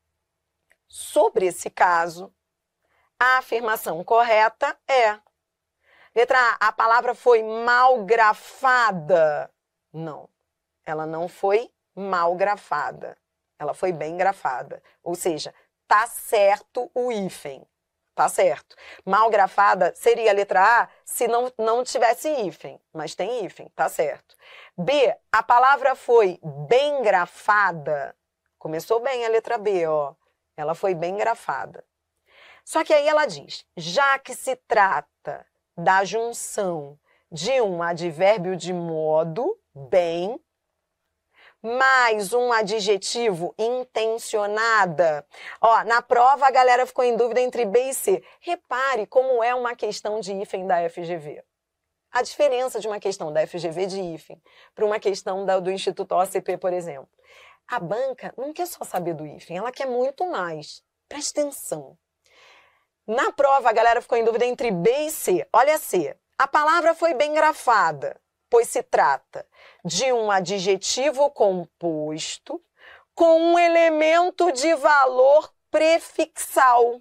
Sobre esse caso, a afirmação correta é... Letra A, a palavra foi mal grafada. Não, ela não foi mal grafada. Ela foi bem grafada. Ou seja, tá certo o hífen. Tá certo. Mal grafada seria a letra A se não, não tivesse hífen. Mas tem hífen, tá certo. B, a palavra foi bem grafada. Começou bem a letra B, ó. Ela foi bem grafada. Só que aí ela diz, já que se trata da junção de um advérbio de modo, bem, mais um adjetivo intencionada. Ó, na prova a galera ficou em dúvida entre B e C. Repare como é uma questão de hífen da F G V. A diferença de uma questão da F G V de hífen para uma questão da, do Instituto O C P, por exemplo. A banca não quer só saber do hífen, ela quer muito mais. Preste atenção. Na prova, a galera ficou em dúvida entre B e C. Olha C. A palavra foi bem grafada, pois se trata de um adjetivo composto com um elemento de valor prefixal.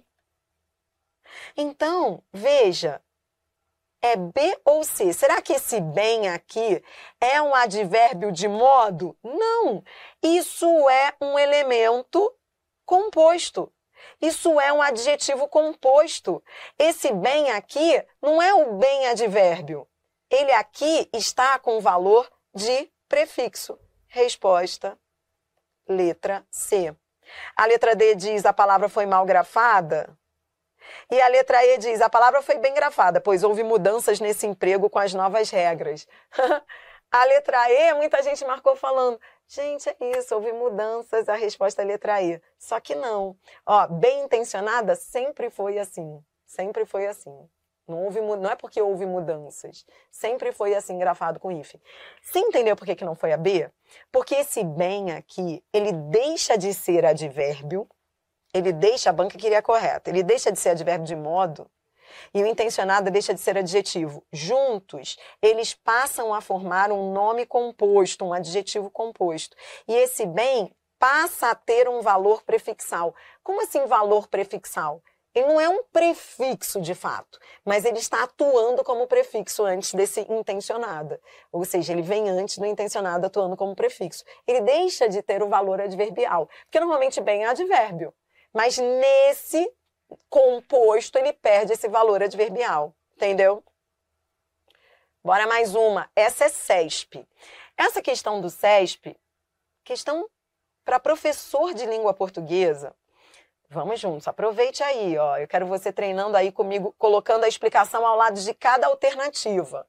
Então, veja, é B ou C? Será que esse bem aqui é um advérbio de modo? Não, isso é um elemento composto. Isso é um adjetivo composto. Esse bem aqui não é o bem advérbio. Ele aqui está com valor de prefixo. Resposta, letra C. A letra D diz a palavra foi mal grafada. E a letra E diz a palavra foi bem grafada, pois houve mudanças nesse emprego com as novas regras. A letra E, muita gente marcou falando, gente, é isso, houve mudanças, a resposta é a letra E. Só que não. Ó, bem intencionada sempre foi assim. Sempre foi assim. Não, houve, não é porque houve mudanças. Sempre foi assim, grafado com hífen. Você entendeu por que que não foi a B? Porque esse bem aqui, ele deixa de ser advérbio, ele deixa, a banca queria correta, ele deixa de ser advérbio de modo, e o intencionado deixa de ser adjetivo. Juntos, eles passam a formar um nome composto, um adjetivo composto. E esse bem passa a ter um valor prefixal. Como assim valor prefixal? Ele não é um prefixo de fato, mas ele está atuando como prefixo antes desse intencionado. Ou seja, ele vem antes do intencionado atuando como prefixo. Ele deixa de ter o valor adverbial, porque normalmente bem é advérbio. Mas nesse composto, ele perde esse valor adverbial, entendeu? Bora mais uma. Essa é C E S P. Essa questão do C E S P, questão para professor de língua portuguesa. Vamos juntos, aproveite aí, ó. Eu quero você treinando aí comigo, colocando a explicação ao lado de cada alternativa.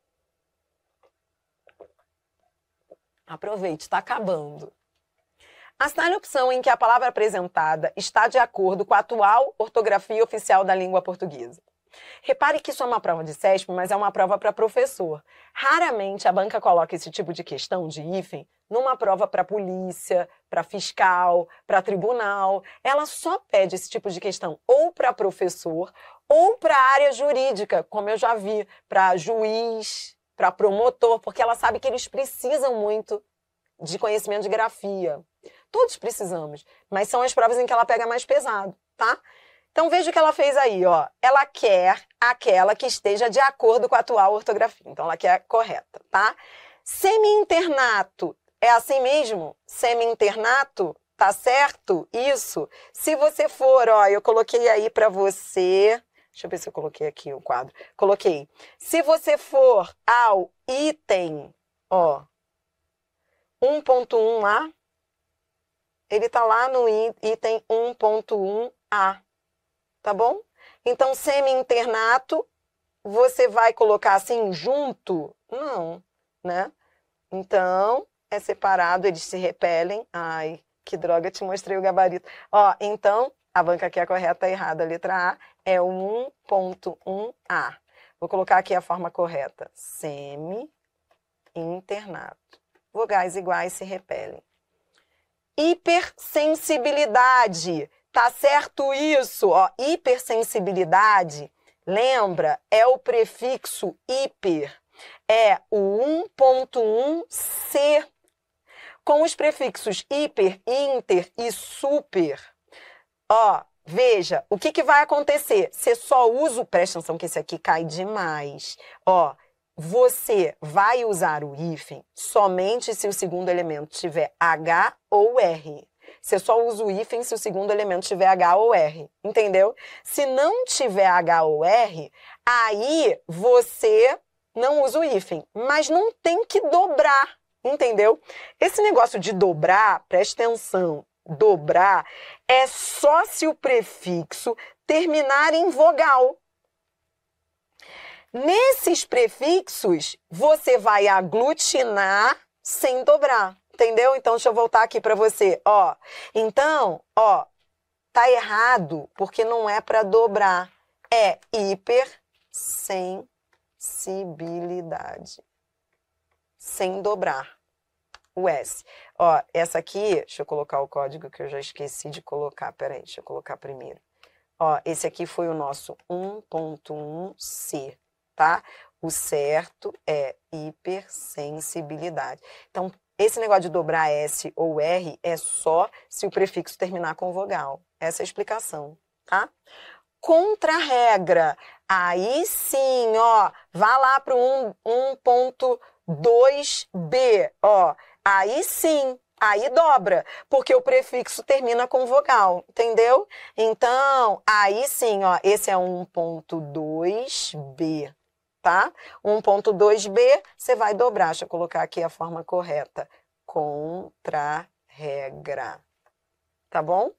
Aproveite, está acabando. Assinale a opção em que a palavra apresentada está de acordo com a atual ortografia oficial da língua portuguesa. Repare que isso é uma prova de C E S P, mas é uma prova para professor. Raramente a banca coloca esse tipo de questão de hífen numa prova para polícia, para fiscal, para tribunal. Ela só pede esse tipo de questão ou para professor ou para a área jurídica, como eu já vi, para juiz, para promotor, porque ela sabe que eles precisam muito de conhecimento de grafia. Todos precisamos, mas são as provas em que ela pega mais pesado, tá? Então veja o que ela fez aí, ó. Ela quer aquela que esteja de acordo com a atual ortografia. Então ela quer a correta, tá? Semi-internato, é assim mesmo? Semi-internato, tá certo? Isso. Se você for, ó, eu coloquei aí pra você... Deixa eu ver se eu coloquei aqui o quadro. Coloquei. Se você for ao item, ó, um ponto um A, ele tá lá no item um ponto um A. Tá bom? Então, semi-internato, você vai colocar assim, junto? Não, né? Então, é separado, eles se repelem. Ai, que droga, te mostrei o gabarito. Ó, então, A banca aqui é a correta, errada. A letra A é o um ponto um A. Vou colocar aqui a forma correta. Semi-internado. Vogais iguais se repelem. Hipersensibilidade. Tá certo isso? Ó, hipersensibilidade, lembra, é o prefixo hiper. É o um ponto um C. Com os prefixos hiper, inter e super. Ó, veja, o que, que vai acontecer? Você só usa, presta atenção que esse aqui cai demais. Ó, você vai usar o hífen somente se o segundo elemento tiver H ou R. Você só usa o hífen se o segundo elemento tiver H ou R, entendeu? Se não tiver H ou R, aí você não usa o hífen, mas não tem que dobrar, entendeu? Esse negócio de dobrar, preste atenção, dobrar é só se o prefixo terminar em vogal. Nesses prefixos, você vai aglutinar sem dobrar, entendeu? Então, deixa eu voltar aqui para você, ó. Então, ó, tá errado, porque não é para dobrar. É hipersensibilidade. Sem dobrar o S. Ó, essa aqui, deixa eu colocar o código que eu já esqueci de colocar. Peraí, deixa eu colocar primeiro. Ó, esse aqui foi o nosso um ponto um C. Tá? O certo é hipersensibilidade. Então, esse negócio de dobrar S ou R é só se o prefixo terminar com vogal. Essa é a explicação, tá? Contra-regra. Aí sim, ó, vá lá para o um ponto dois B, ó. Aí sim, aí dobra, porque o prefixo termina com vogal, entendeu? Então, aí sim, ó, esse é um ponto dois B. Tá? um ponto dois B, você vai dobrar. Deixa eu colocar aqui a forma correta. Contra-regra. Tá bom?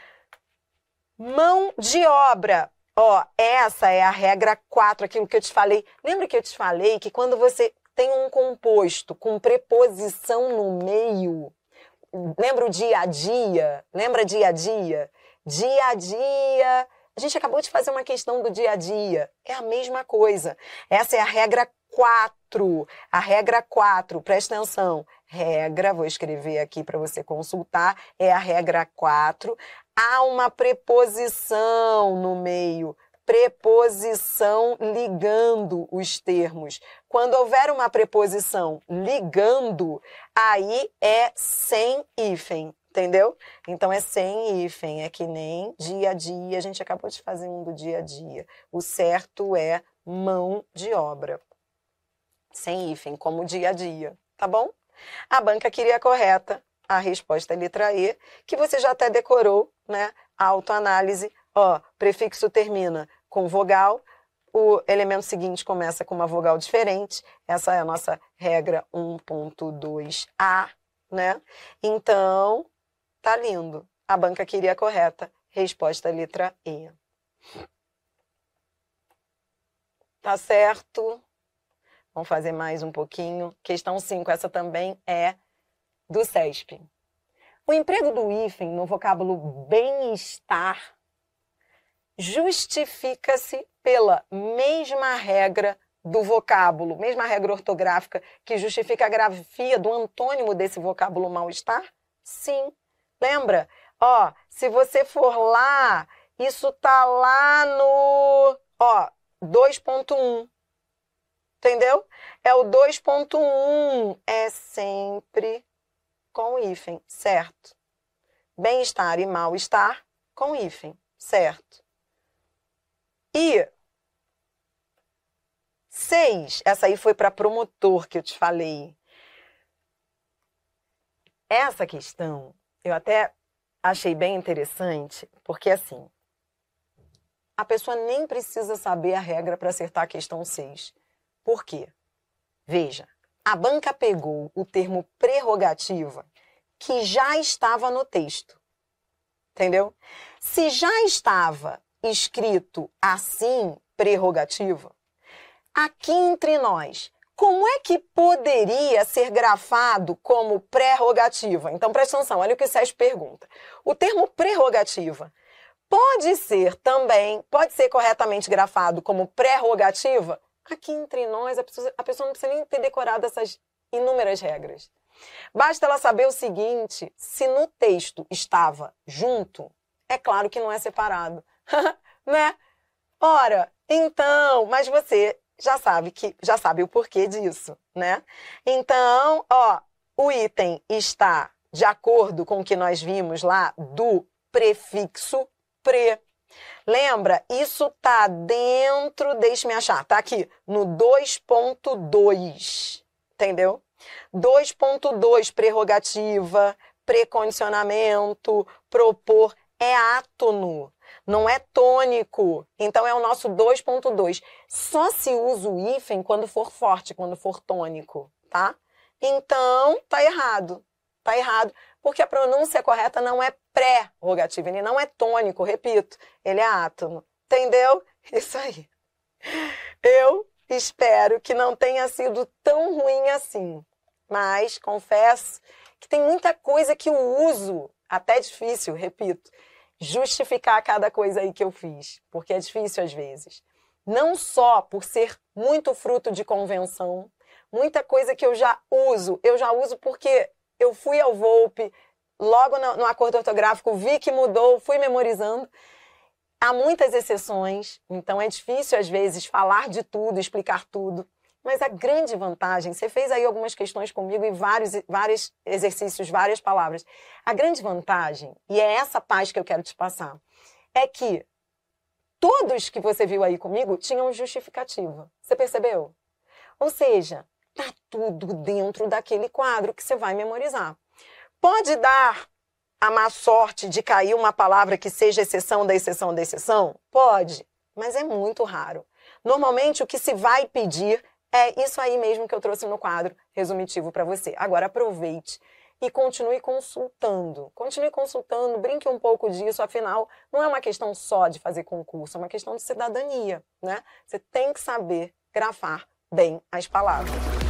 Mão de obra. Ó, essa é a regra quatro, aquilo que eu te falei. Lembra que eu te falei que quando você tem um composto com preposição no meio, lembra o dia a dia? Lembra dia a dia? Dia a dia... A gente acabou de fazer uma questão do dia a dia. É a mesma coisa. Essa é a regra quatro. A regra quatro, presta atenção. Regra, vou escrever aqui para você consultar, é a regra quatro. Há uma preposição no meio. Preposição ligando os termos. Quando houver uma preposição ligando, aí é sem hífen. Entendeu? Então é sem hífen, é que nem dia a dia, a gente acabou de fazer um do dia a dia. O certo é mão de obra. Sem hífen, como dia a dia, tá bom? A banca queria a correta, a resposta é letra E, que você já até decorou, né? A autoanálise, ó, prefixo termina com vogal, o elemento seguinte começa com uma vogal diferente, essa é a nossa regra um ponto dois A, né? Então... Tá lindo. A banca queria a correta. Resposta letra E. Tá certo? Vamos fazer mais um pouquinho. Questão cinco, essa também é do SESP. O emprego do hífen no vocábulo bem-estar justifica-se pela mesma regra do vocábulo, mesma regra ortográfica que justifica a grafia do antônimo desse vocábulo mal-estar? Sim. Lembra? Ó, se você for lá, isso tá lá no, ó, dois ponto um. Entendeu? É o dois ponto um. É sempre com hífen, certo? Bem-estar e mal-estar com hífen, certo? E seis, essa aí foi para promotor que eu te falei. Essa questão eu até achei bem interessante, porque assim, a pessoa nem precisa saber a regra para acertar a questão seis. Por quê? Veja, a banca pegou o termo prerrogativa que já estava no texto, entendeu? Se já estava escrito assim, prerrogativa, aqui entre nós, como é que poderia ser grafado como prerrogativa? Então, presta atenção, olha o que o Sérgio pergunta. O termo prerrogativa Pode ser também, pode ser corretamente grafado como prerrogativa. Aqui entre nós, a pessoa, a pessoa não precisa nem ter decorado essas inúmeras regras. Basta ela saber o seguinte, se no texto estava junto, é claro que não é separado, né? Ora, então, mas você já sabe que já sabe o porquê disso, né? Então, ó, o item está de acordo com o que nós vimos lá do prefixo pre. Lembra? Isso tá dentro, deixe-me achar, tá aqui no dois ponto dois, entendeu? dois ponto dois, prerrogativa, precondicionamento, propor, é átono, não é tônico. Então é o nosso dois ponto dois. Só se usa o hífen quando for forte, quando for tônico, tá? Então, tá errado. Tá errado, porque a pronúncia correta não é pré-rogativa, ele não é tônico, repito, ele é átono. Entendeu? Isso aí. Eu espero que não tenha sido tão ruim assim, mas confesso que tem muita coisa que eu uso, até difícil, repito, justificar cada coisa aí que eu fiz, porque é difícil às vezes. Não só por ser muito fruto de convenção, muita coisa que eu já uso, eu já uso porque eu fui ao Volpe, logo no, no acordo ortográfico, vi que mudou, fui memorizando. Há muitas exceções, então é difícil às vezes falar de tudo, explicar tudo. Mas a grande vantagem, você fez aí algumas questões comigo e vários, vários exercícios, várias palavras. A grande vantagem, e é essa paz que eu quero te passar, é que todos que você viu aí comigo tinham justificativa. Você percebeu? Ou seja, tá tudo dentro daquele quadro que você vai memorizar. Pode dar a má sorte de cair uma palavra que seja exceção da exceção da exceção? Pode, mas é muito raro. Normalmente o que se vai pedir é isso aí mesmo que eu trouxe no quadro resumitivo para você. Agora aproveite e continue consultando. Continue consultando, brinque um pouco disso, afinal, não é uma questão só de fazer concurso, é uma questão de cidadania, né? Você tem que saber grafar bem as palavras.